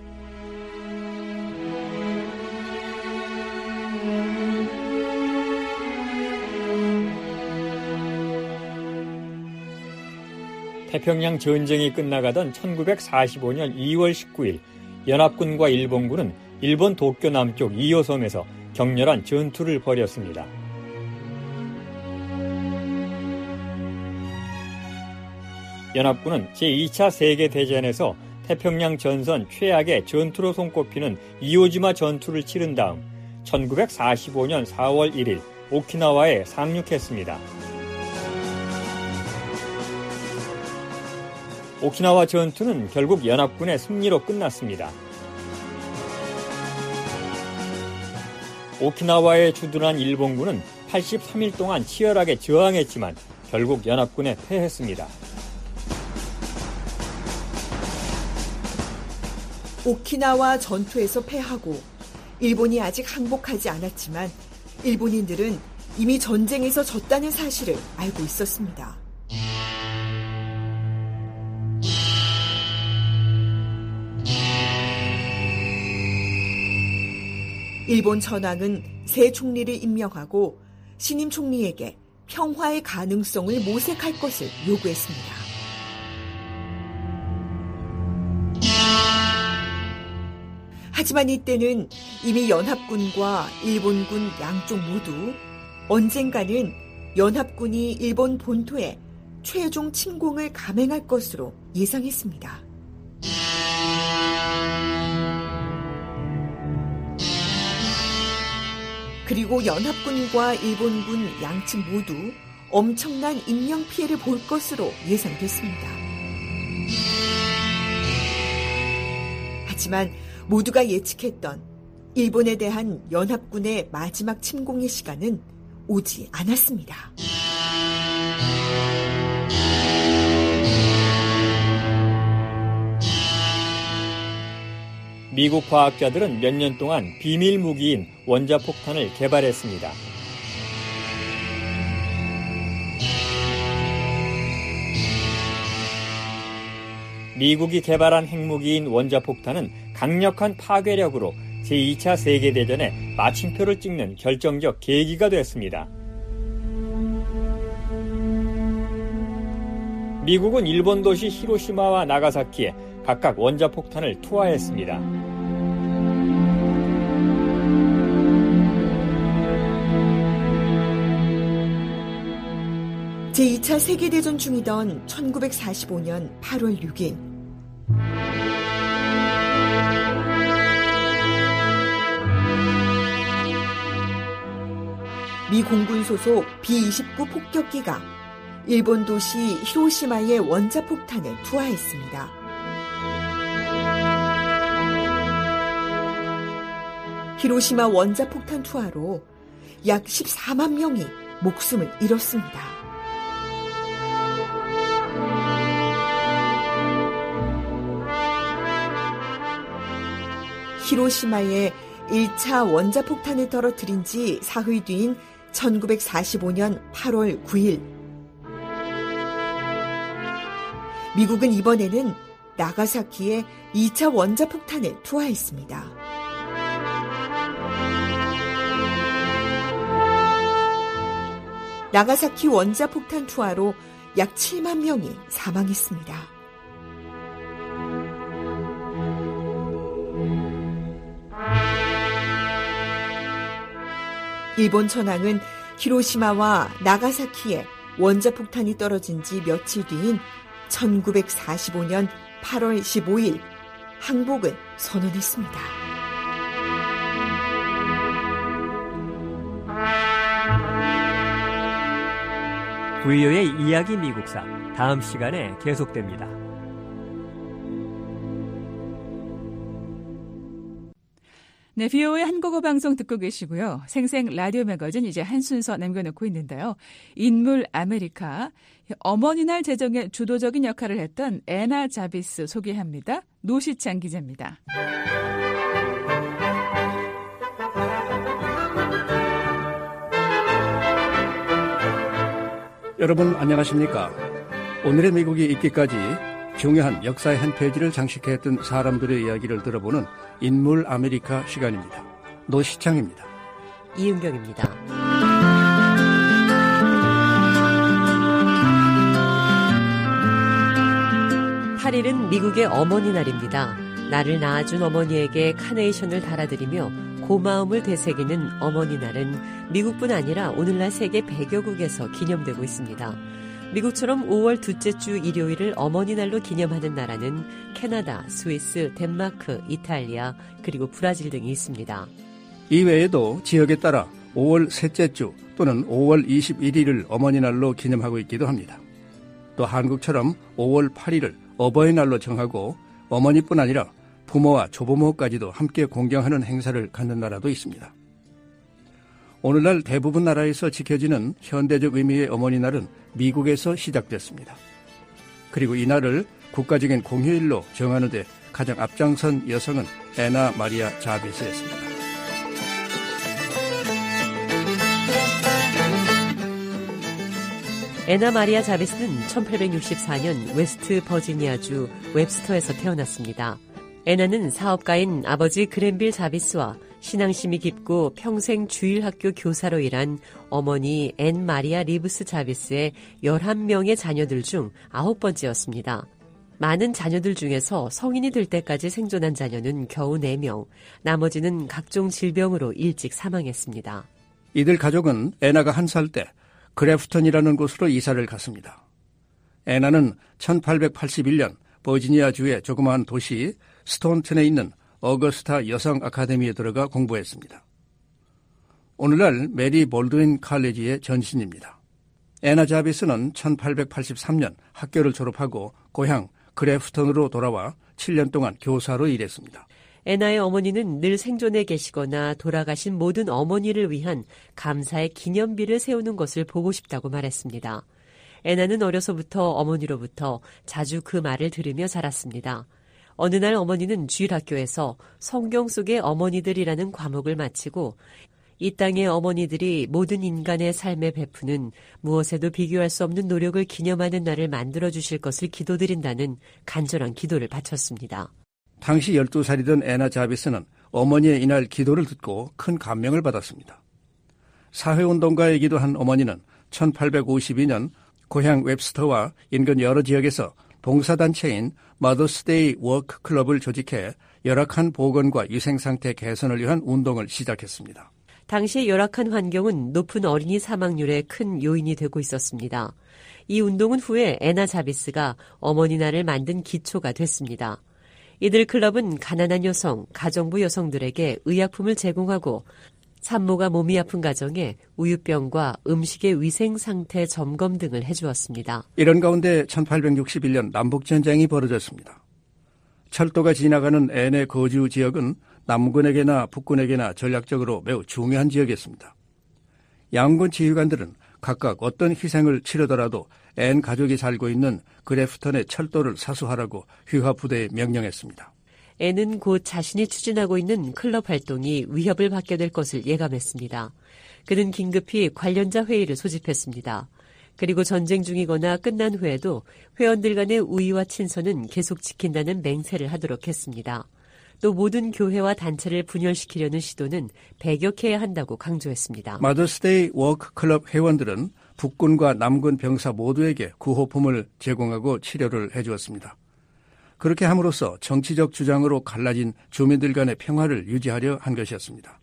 태평양 전쟁이 끝나가던 천구백사십오 년 이월 십구일 연합군과 일본군은 일본 도쿄 남쪽 이호섬에서 격렬한 전투를 벌였습니다. 연합군은 제이 차 세계대전에서 태평양 전선 최악의 전투로 손꼽히는 이오지마 전투를 치른 다음 천구백사십오 년 사월 일일 오키나와에 상륙했습니다. 오키나와 전투는 결국 연합군의 승리로 끝났습니다. 오키나와에 주둔한 일본군은 팔십삼 일 동안 치열하게 저항했지만 결국 연합군에 패했습니다. 오키나와 전투에서 패하고 일본이 아직 항복하지 않았지만 일본인들은 이미 전쟁에서 졌다는 사실을 알고 있었습니다. 일본 전황은 새 총리를 임명하고 신임 총리에게 평화의 가능성을 모색할 것을 요구했습니다. 하지만 이때는 이미 연합군과 일본군 양쪽 모두 언젠가는 연합군이 일본 본토에 최종 침공을 감행할 것으로 예상했습니다. 그리고 연합군과 일본군 양측 모두 엄청난 인명피해를 볼 것으로 예상됐습니다. 하지만 모두가 예측했던 일본에 대한 연합군의 마지막 침공의 시간은 오지 않았습니다. 미국 과학자들은 몇 년 동안 비밀 무기인 원자폭탄을 개발했습니다. 미국이 개발한 핵무기인 원자폭탄은 강력한 파괴력으로 제이 차 세계대전에 마침표를 찍는 결정적 계기가 됐습니다. 미국은 일본 도시 히로시마와 나가사키에 각각 원자폭탄을 투하했습니다. 제이 차 세계대전 중이던 천구백사십오 년 팔월 육일 미 공군 소속 비 이십구 폭격기가 일본 도시 히로시마에 원자폭탄을 투하했습니다. 히로시마 원자폭탄 투하로 약 십사만 명이 목숨을 잃었습니다. 히로시마에 일 차 원자폭탄을 떨어뜨린 지 사흘 뒤인 천구백사십오 년 팔월 구일 미국은 이번에는 나가사키에 이 차 원자폭탄을 투하했습니다. 나가사키 원자폭탄 투하로 약 칠만 명이 사망했습니다. 일본 천황은 히로시마와 나가사키에 원자폭탄이 떨어진 지 며칠 뒤인 천구백사십오 년 팔월 십오일 항복을 선언했습니다. 브이오에이 이야기 미국사 다음 시간에 계속됩니다. 네, 비오에이 한국어 방송 듣고 계시고요. 생생 라디오 매거진 이제 한 순서 남겨놓고 있는데요. 인물 아메리카, 어머니 날 제정에 주도적인 역할을 했던 애나 자비스 소개합니다. 노시창 기자입니다. 여러분 안녕하십니까? 오늘의 미국이 있기까지 중요한 역사의 한 페이지를 장식했던 사람들의 이야기를 들어보는 인물 아메리카 시간입니다. 노시창입니다. 이은경입니다. 팔일은 미국의 어머니 날입니다. 나를 낳아준 어머니에게 카네이션을 달아드리며 고마움을 되새기는 어머니날은 미국뿐 아니라 오늘날 세계 백여국에서 기념되고 있습니다. 미국처럼 오월 둘째 주 일요일을 어머니날로 기념하는 나라는 캐나다, 스위스, 덴마크, 이탈리아, 그리고 브라질 등이 있습니다. 이외에도 지역에 따라 오월 셋째 주 또는 오월 이십일일을 어머니날로 기념하고 있기도 합니다. 또 한국처럼 오월 팔일을 어버이날로 정하고 어머니뿐 아니라 부모와 조부모까지도 함께 공경하는 행사를 갖는 나라도 있습니다. 오늘날 대부분 나라에서 지켜지는 현대적 의미의 어머니날은 미국에서 시작됐습니다. 그리고 이날을 국가적인 공휴일로 정하는 데 가장 앞장선 여성은 애나 마리아 자비스였습니다. 애나 마리아 자비스는 천팔백육십사년 웨스트 버지니아주 웹스터에서 태어났습니다. 애나는 사업가인 아버지 그랜빌 자비스와 신앙심이 깊고 평생 주일학교 교사로 일한 어머니 앤 마리아 리브스 자비스의 열한 명의 자녀들 중 아홉 번째였습니다. 많은 자녀들 중에서 성인이 될 때까지 생존한 자녀는 겨우 네 명, 나머지는 각종 질병으로 일찍 사망했습니다. 이들 가족은 애나가 한 살 때 그래프턴이라는 곳으로 이사를 갔습니다. 애나는 천팔백팔십일년 버지니아주의 조그마한 도시 스톤튼에 있는 어거스타 여성 아카데미에 들어가 공부했습니다. 오늘날 메리 볼드윈 칼리지의 전신입니다. 애나 자비스는 천팔백팔십삼년 학교를 졸업하고 고향 그래프턴으로 돌아와 칠 년 동안 교사로 일했습니다. 애나의 어머니는 늘 생존해 계시거나 돌아가신 모든 어머니를 위한 감사의 기념비를 세우는 것을 보고 싶다고 말했습니다. 애나는 어려서부터 어머니로부터 자주 그 말을 들으며 자랐습니다. 어느 날 어머니는 주일학교에서 성경 속의 어머니들이라는 과목을 마치고 이 땅의 어머니들이 모든 인간의 삶에 베푸는 무엇에도 비교할 수 없는 노력을 기념하는 날을 만들어주실 것을 기도드린다는 간절한 기도를 바쳤습니다. 당시 열두 살이던 애나 자비스는 어머니의 이날 기도를 듣고 큰 감명을 받았습니다. 사회운동가이기도 한 어머니는 천팔백오십이년 고향 웹스터와 인근 여러 지역에서 봉사단체인 마더스데이 워크 클럽을 조직해 열악한 보건과 위생상태 개선을 위한 운동을 시작했습니다. 당시의 열악한 환경은 높은 어린이 사망률의 큰 요인이 되고 있었습니다. 이 운동은 후에 애나 자비스가 어머니날을 만든 기초가 됐습니다. 이들 클럽은 가난한 여성, 가정부 여성들에게 의약품을 제공하고 산모가 몸이 아픈 가정에 우유병과 음식의 위생상태 점검 등을 해주었습니다. 이런 가운데 천팔백육십일년 남북전쟁이 벌어졌습니다. 철도가 지나가는 앤의 거주 지역은 남군에게나 북군에게나 전략적으로 매우 중요한 지역이었습니다. 양군 지휘관들은 각각 어떤 희생을 치르더라도 앤 가족이 살고 있는 그래프턴의 철도를 사수하라고 휘하부대에 명령했습니다. 앤은 곧 자신이 추진하고 있는 클럽 활동이 위협을 받게 될 것을 예감했습니다. 그는 긴급히 관련자 회의를 소집했습니다. 그리고 전쟁 중이거나 끝난 후에도 회원들 간의 우위와 친선은 계속 지킨다는 맹세를 하도록 했습니다. 또 모든 교회와 단체를 분열시키려는 시도는 배격해야 한다고 강조했습니다. 마더스데이 워크 클럽 회원들은 북군과 남군 병사 모두에게 구호품을 제공하고 치료를 해주었습니다. 그렇게 함으로써 정치적 주장으로 갈라진 주민들 간의 평화를 유지하려 한 것이었습니다.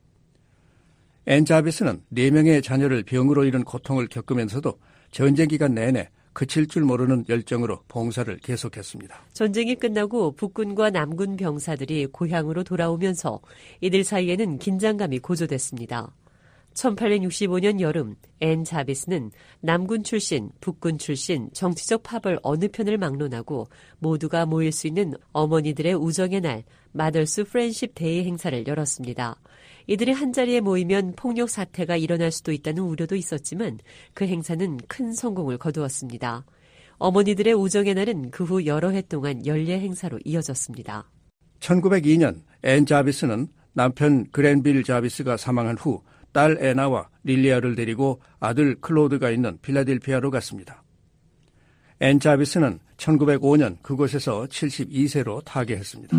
앤 자비스는 네 명의 자녀를 병으로 잃은 고통을 겪으면서도 전쟁 기간 내내 그칠 줄 모르는 열정으로 봉사를 계속했습니다. 전쟁이 끝나고 북군과 남군 병사들이 고향으로 돌아오면서 이들 사이에는 긴장감이 고조됐습니다. 천팔백육십오 년 여름 앤 자비스는 남군 출신, 북군 출신, 정치적 파벌 어느 편을 막론하고 모두가 모일 수 있는 어머니들의 우정의 날 마더스 프렌십 데이 행사를 열었습니다. 이들이 한자리에 모이면 폭력 사태가 일어날 수도 있다는 우려도 있었지만 그 행사는 큰 성공을 거두었습니다. 어머니들의 우정의 날은 그 후 여러 해 동안 연례 행사로 이어졌습니다. 천구백이 년 앤 자비스는 남편 그랜빌 자비스가 사망한 후 딸 애나와 릴리아를 데리고 아들 클로드가 있는 필라델피아로 갔습니다. 앤 자비스는 천구백오 년 그곳에서 칠십이 세로 타계했습니다.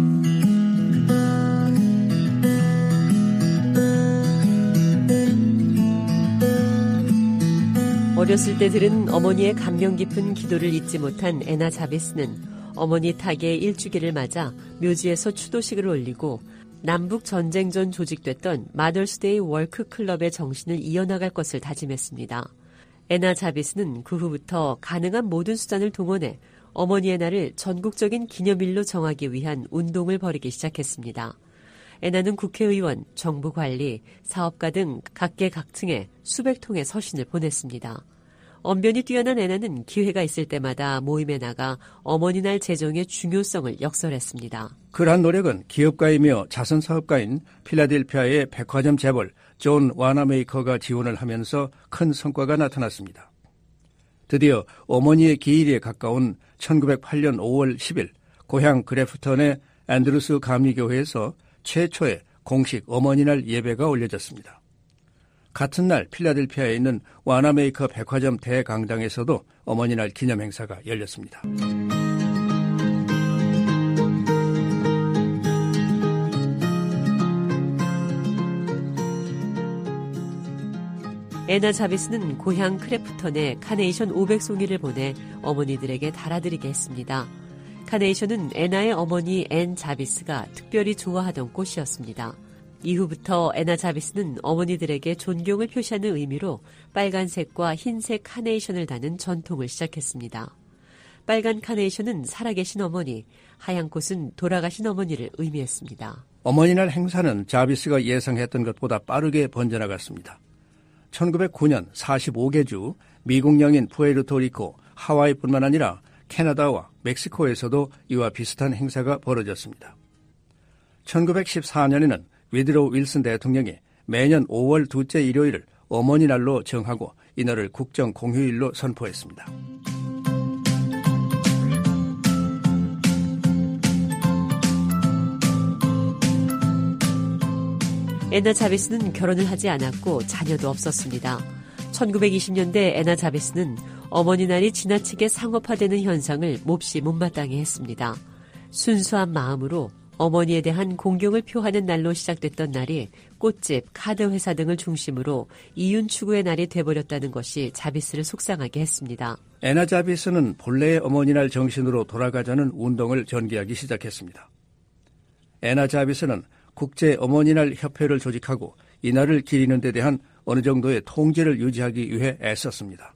어렸을 때 들은 어머니의 감명 깊은 기도를 잊지 못한 애나 자비스는 어머니 타계의 일주기를 맞아 묘지에서 추도식을 올리고 남북 전쟁 전 조직됐던 마더스데이 월크클럽의 정신을 이어나갈 것을 다짐했습니다. 애나 자비스는 그 후부터 가능한 모든 수단을 동원해 어머니의 날을 전국적인 기념일로 정하기 위한 운동을 벌이기 시작했습니다. 애나는 국회의원, 정부관리, 사업가 등 각계각층에 수백 통의 서신을 보냈습니다. 언변이 뛰어난 애나는 기회가 있을 때마다 모임에 나가 어머니날 제정의 중요성을 역설했습니다. 그러한 노력은 기업가이며 자선사업가인 필라델피아의 백화점 재벌 존 와나메이커가 지원을 하면서 큰 성과가 나타났습니다. 드디어 어머니의 기일에 가까운 천구백팔 년 오월 십일 고향 그래프턴의 앤드루스 감리교회에서 최초의 공식 어머니날 예배가 올려졌습니다. 같은 날 필라델피아에 있는 와나메이커 백화점 대강당에서도 어머니날 기념 행사가 열렸습니다. 애나 자비스는 고향 크래프턴에 카네이션 오백 송이를 보내 어머니들에게 달아드리게 했습니다. 카네이션은 애나의 어머니 앤 자비스가 특별히 좋아하던 꽃이었습니다. 이후부터 애나 자비스는 어머니들에게 존경을 표시하는 의미로 빨간색과 흰색 카네이션을 다는 전통을 시작했습니다. 빨간 카네이션은 살아계신 어머니, 하얀 꽃은 돌아가신 어머니를 의미했습니다. 어머니날 행사는 자비스가 예상했던 것보다 빠르게 번져나갔습니다. 천구백구 년 사십오 개 주, 미국령인 푸에르토리코, 하와이뿐만 아니라 캐나다와 멕시코에서도 이와 비슷한 행사가 벌어졌습니다. 천구백십사 년에는 위드로우 윌슨 대통령이 매년 오월 둘째 일요일을 어머니날로 정하고 이날을 국정 공휴일로 선포했습니다. 애나 자비스는 결혼을 하지 않았고 자녀도 없었습니다. 천구백이십 년대 애나 자비스는 어머니날이 지나치게 상업화되는 현상을 몹시 못마땅해 했습니다. 순수한 마음으로 어머니에 대한 공경을 표하는 날로 시작됐던 날이 꽃집, 카드회사 등을 중심으로 이윤 추구의 날이 돼버렸다는 것이 자비스를 속상하게 했습니다. 애나 자비스는 본래의 어머니날 정신으로 돌아가자는 운동을 전개하기 시작했습니다. 애나 자비스는 국제 어머니날 협회를 조직하고 이 날을 기리는 데 대한 어느 정도의 통제를 유지하기 위해 애썼습니다.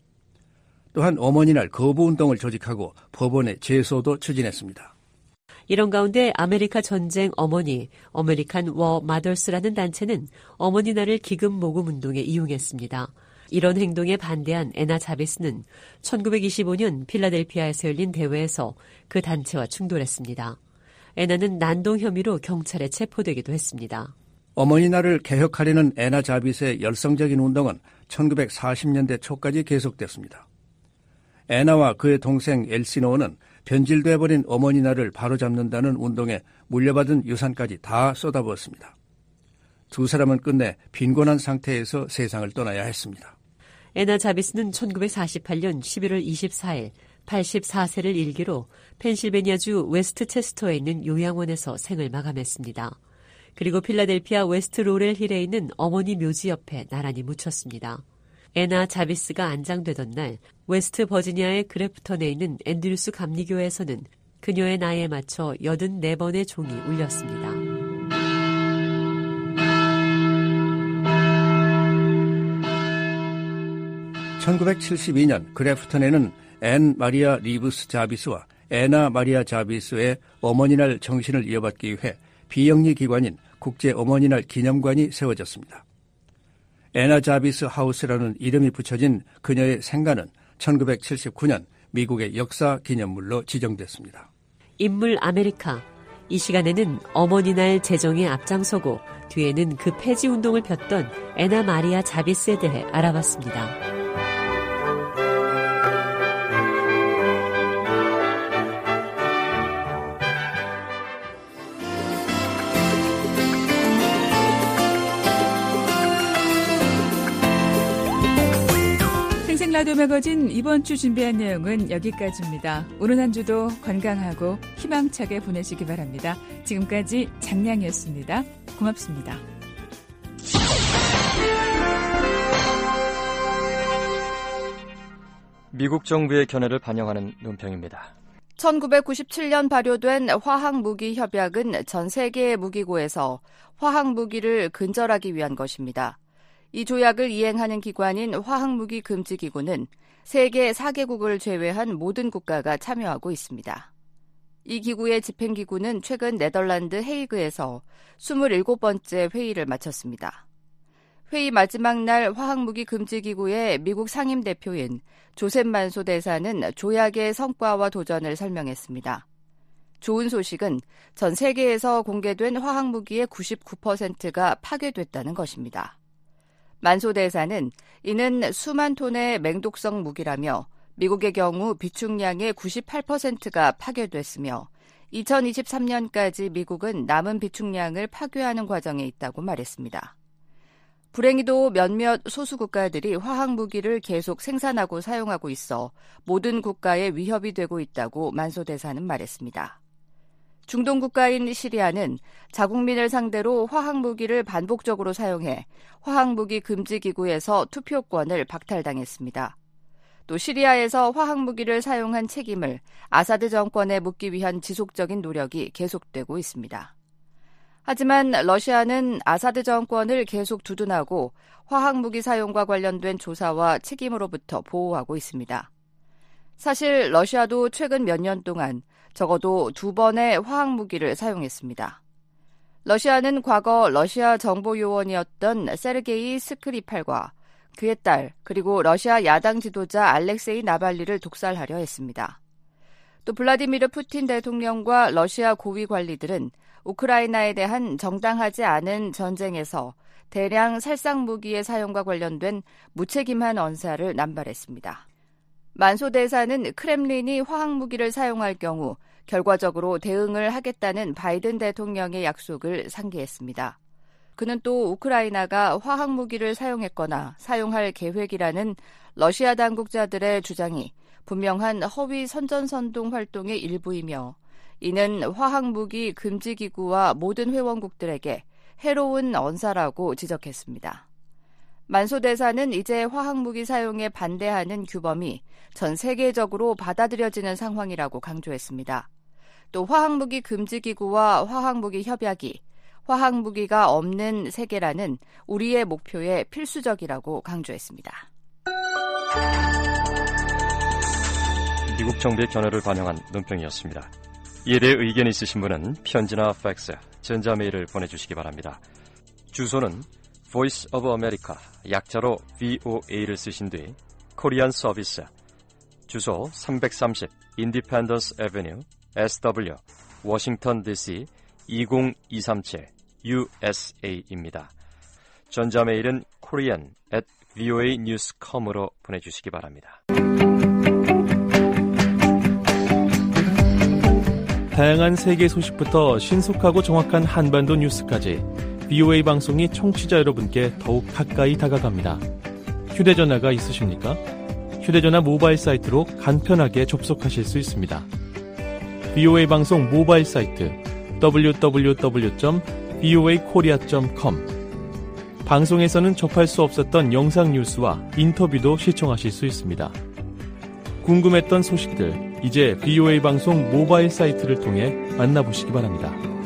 또한 어머니날 거부운동을 조직하고 법원에 제소도 추진했습니다. 이런 가운데 아메리카 전쟁 어머니, 아메리칸 워 마더스라는 단체는 어머니날을 기금 모금 운동에 이용했습니다. 이런 행동에 반대한 애나 자비스는 천구백이십오 년 필라델피아에서 열린 대회에서 그 단체와 충돌했습니다. 애나는 난동 혐의로 경찰에 체포되기도 했습니다. 어머니날을 개혁하려는 애나 자비스의 열성적인 운동은 천구백사십 년대 초까지 계속됐습니다. 애나와 그의 동생 엘시노는 변질돼버린 어머니날을 바로잡는다는 운동에 물려받은 유산까지 다 쏟아부었습니다. 두 사람은 끝내 빈곤한 상태에서 세상을 떠나야 했습니다. 애나 자비스는 천구백사십팔 년 십일월 이십사일 팔십사 세를 일기로 펜실베니아주 웨스트체스터에 있는 요양원에서 생을 마감했습니다. 그리고 필라델피아 웨스트 로렐 힐에 있는 어머니 묘지 옆에 나란히 묻혔습니다. 애나 자비스가 안장되던 날 웨스트 버지니아의 그래프턴에 있는 앤드루스 감리교회에서는 그녀의 나이에 맞춰 여든네 번의 종이 울렸습니다. 천구백칠십이 년 그래프턴에는 앤 마리아 리브스 자비스와 애나 마리아 자비스의 어머니날 정신을 이어받기 위해 비영리 기관인 국제 어머니날 기념관이 세워졌습니다. 애나 자비스 하우스라는 이름이 붙여진 그녀의 생가는 천구백칠십구 년 미국의 역사 기념물로 지정됐습니다. 인물 아메리카. 이 시간에는 어머니날 제정에 앞장서고 뒤에는 그 폐지 운동을 폈던 애나 마리아 자비스에 대해 알아봤습니다. 라디오 매거진 이번 주 준비한 내용은 여기까지입니다. 오늘 한 주도 건강하고 희망차게 보내시기 바랍니다. 지금까지 장량이었습니다. 고맙습니다. 미국 정부의 견해를 반영하는 논평입니다. 천구백구십칠 년 발효된 화학무기협약은 전 세계의 무기고에서 화학무기를 근절하기 위한 것입니다. 이 조약을 이행하는 기관인 화학무기금지기구는 세계 사 개국을 제외한 모든 국가가 참여하고 있습니다. 이 기구의 집행기구는 최근 네덜란드 헤이그에서 스물일곱 번째 회의를 마쳤습니다. 회의 마지막 날 화학무기금지기구의 미국 상임대표인 조셉 만소 대사는 조약의 성과와 도전을 설명했습니다. 좋은 소식은 전 세계에서 공개된 화학무기의 구십구 퍼센트가 파괴됐다는 것입니다. 만소 대사는 이는 수만 톤의 맹독성 무기라며 미국의 경우 비축량의 구십팔 퍼센트가 파괴됐으며 이천이십삼 년까지 미국은 남은 비축량을 파괴하는 과정에 있다고 말했습니다. 불행히도 몇몇 소수 국가들이 화학무기를 계속 생산하고 사용하고 있어 모든 국가에 위협이 되고 있다고 만소 대사는 말했습니다. 중동 국가인 시리아는 자국민을 상대로 화학무기를 반복적으로 사용해 화학무기 금지기구에서 투표권을 박탈당했습니다. 또 시리아에서 화학무기를 사용한 책임을 아사드 정권에 묻기 위한 지속적인 노력이 계속되고 있습니다. 하지만 러시아는 아사드 정권을 계속 두둔하고 화학무기 사용과 관련된 조사와 책임으로부터 보호하고 있습니다. 사실 러시아도 최근 몇 년 동안 적어도 두 번의 화학무기를 사용했습니다. 러시아는 과거 러시아 정보요원이었던 세르게이 스크리팔과 그의 딸 그리고 러시아 야당 지도자 알렉세이 나발리를 독살하려 했습니다. 또 블라디미르 푸틴 대통령과 러시아 고위 관리들은 우크라이나에 대한 정당하지 않은 전쟁에서 대량 살상무기의 사용과 관련된 무책임한 언사를 남발했습니다. 만소 대사는 크렘린이 화학무기를 사용할 경우 결과적으로 대응을 하겠다는 바이든 대통령의 약속을 상기했습니다. 그는 또 우크라이나가 화학무기를 사용했거나 사용할 계획이라는 러시아 당국자들의 주장이 분명한 허위 선전선동 활동의 일부이며 이는 화학무기 금지기구와 모든 회원국들에게 해로운 언사라고 지적했습니다. 만소 대사는 이제 화학무기 사용에 반대하는 규범이 전 세계적으로 받아들여지는 상황이라고 강조했습니다. 또 화학무기 금지기구와 화학무기 협약이 화학무기가 없는 세계라는 우리의 목표에 필수적이라고 강조했습니다. 미국 정부의 견해를 반영한 논평이었습니다. 이에 대해 의견 있으신 분은 편지나 팩스, 전자메일을 보내주시기 바랍니다. 주소는 Voice of America, 약자로 브이오에이를 쓰신 뒤 코리안 서비스, 주소 삼백삼십 Independence Avenue, 에스더블유, 워싱턴 디씨 이공이삼칠 유에스에이입니다. 전자메일은 korean at voa news dot com으로 보내주시기 바랍니다. 다양한 세계 소식부터 신속하고 정확한 한반도 뉴스까지 브이오에이 방송이 청취자 여러분께 더욱 가까이 다가갑니다. 휴대전화가 있으십니까? 휴대전화 모바일 사이트로 간편하게 접속하실 수 있습니다. 브이오에이 방송 모바일 사이트 더블유 더블유 더블유 점 브이오에이 코리아 점 컴. 방송에서는 접할 수 없었던 영상 뉴스와 인터뷰도 시청하실 수 있습니다. 궁금했던 소식들, 이제 브이오에이 방송 모바일 사이트를 통해 만나보시기 바랍니다.